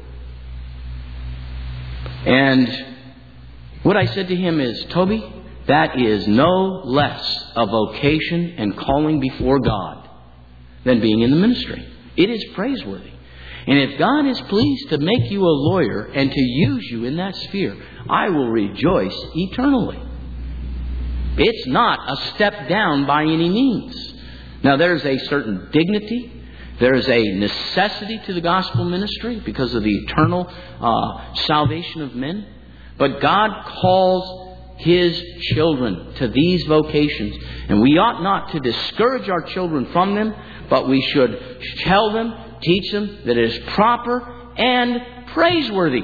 And what I said to him is, "Toby, that is no less a vocation and calling before God than being in the ministry. It is praiseworthy. And if God is pleased to make you a lawyer and to use you in that sphere, I will rejoice eternally." It's not a step down by any means. Now, there's a certain dignity. There's a necessity to the gospel ministry because of the eternal uh, salvation of men. But God calls His children to these vocations. And we ought not to discourage our children from them, but we should tell them, teach them that it is proper and praiseworthy.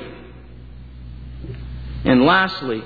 And lastly,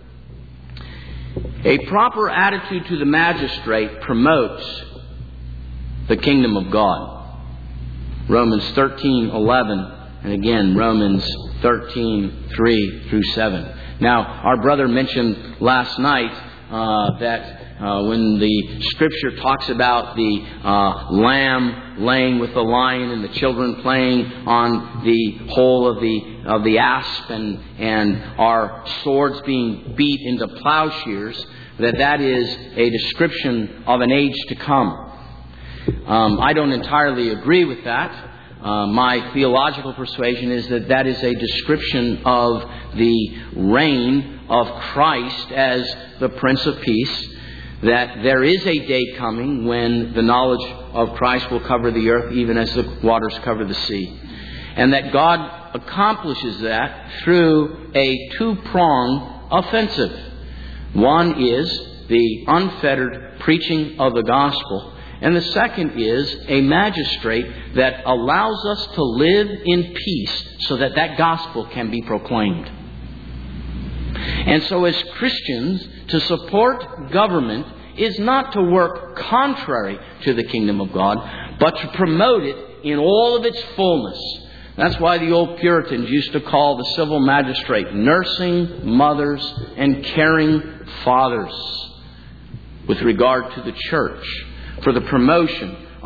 a proper attitude to the magistrate promotes the kingdom of God. Romans thirteen eleven, and again Romans thirteen three through seven. Now, our brother mentioned last night uh, that uh, when the Scripture talks about the uh, lamb laying with the lion and the children playing on the hole of the of the asp and and our swords being beat into plowshares, that that is a description of an age to come. Um, I don't entirely agree with that. Uh, my theological persuasion is that that is a description of the reign of Christ as the Prince of Peace, that there is a day coming when the knowledge of Christ will cover the earth even as the waters cover the sea, and that God accomplishes that through a two-pronged offensive. One is the unfettered preaching of the gospel, and the second is a magistrate that allows us to live in peace so that that gospel can be proclaimed. And so as Christians, to support government is not to work contrary to the kingdom of God, but to promote it in all of its fullness. That's why the old Puritans used to call the civil magistrate nursing mothers and caring fathers with regard to the church, for the promotion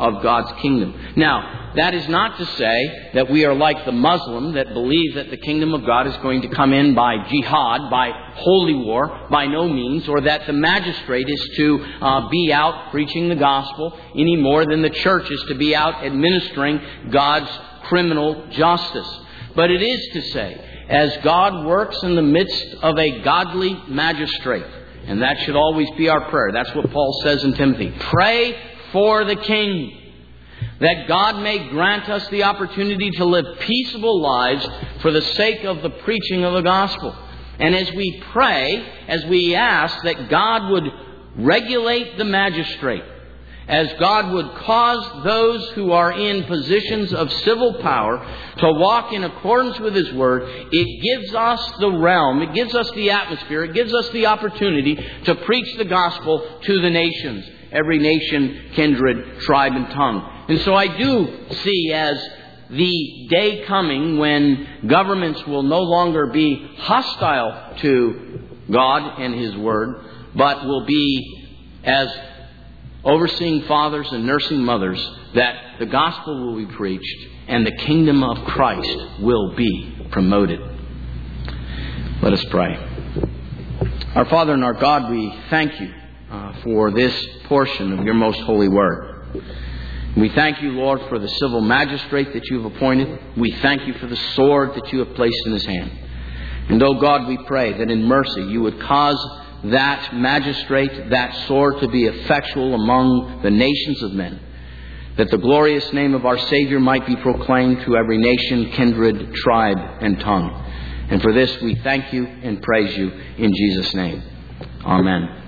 of God's kingdom. Now, that is not to say that we are like the Muslim that believe that the kingdom of God is going to come in by jihad, by holy war, by no means, or that the magistrate is to uh, be out preaching the gospel any more than the church is to be out administering God's criminal justice. But it is to say, as God works in the midst of a godly magistrate, and that should always be our prayer. That's what Paul says in Timothy. Pray for the king, that God may grant us the opportunity to live peaceable lives for the sake of the preaching of the gospel. And as we pray, as we ask that God would regulate the magistrate, as God would cause those who are in positions of civil power to walk in accordance with His Word, it gives us the realm, it gives us the atmosphere, it gives us the opportunity to preach the gospel to the nations. Every nation, kindred, tribe, and tongue. And so I do see as the day coming when governments will no longer be hostile to God and His Word, but will be as overseeing fathers and nursing mothers, that the gospel will be preached and the kingdom of Christ will be promoted. Let us pray. Our Father and our God, we thank you uh, for this portion of your most holy word. We thank you, Lord, for the civil magistrate that you have appointed. We thank you for the sword that you have placed in his hand. And, oh God, we pray that in mercy you would cause that magistrate, that sword to be effectual among the nations of men, that the glorious name of our Savior might be proclaimed to every nation, kindred, tribe, and tongue. And for this we thank you and praise you in Jesus' name. Amen.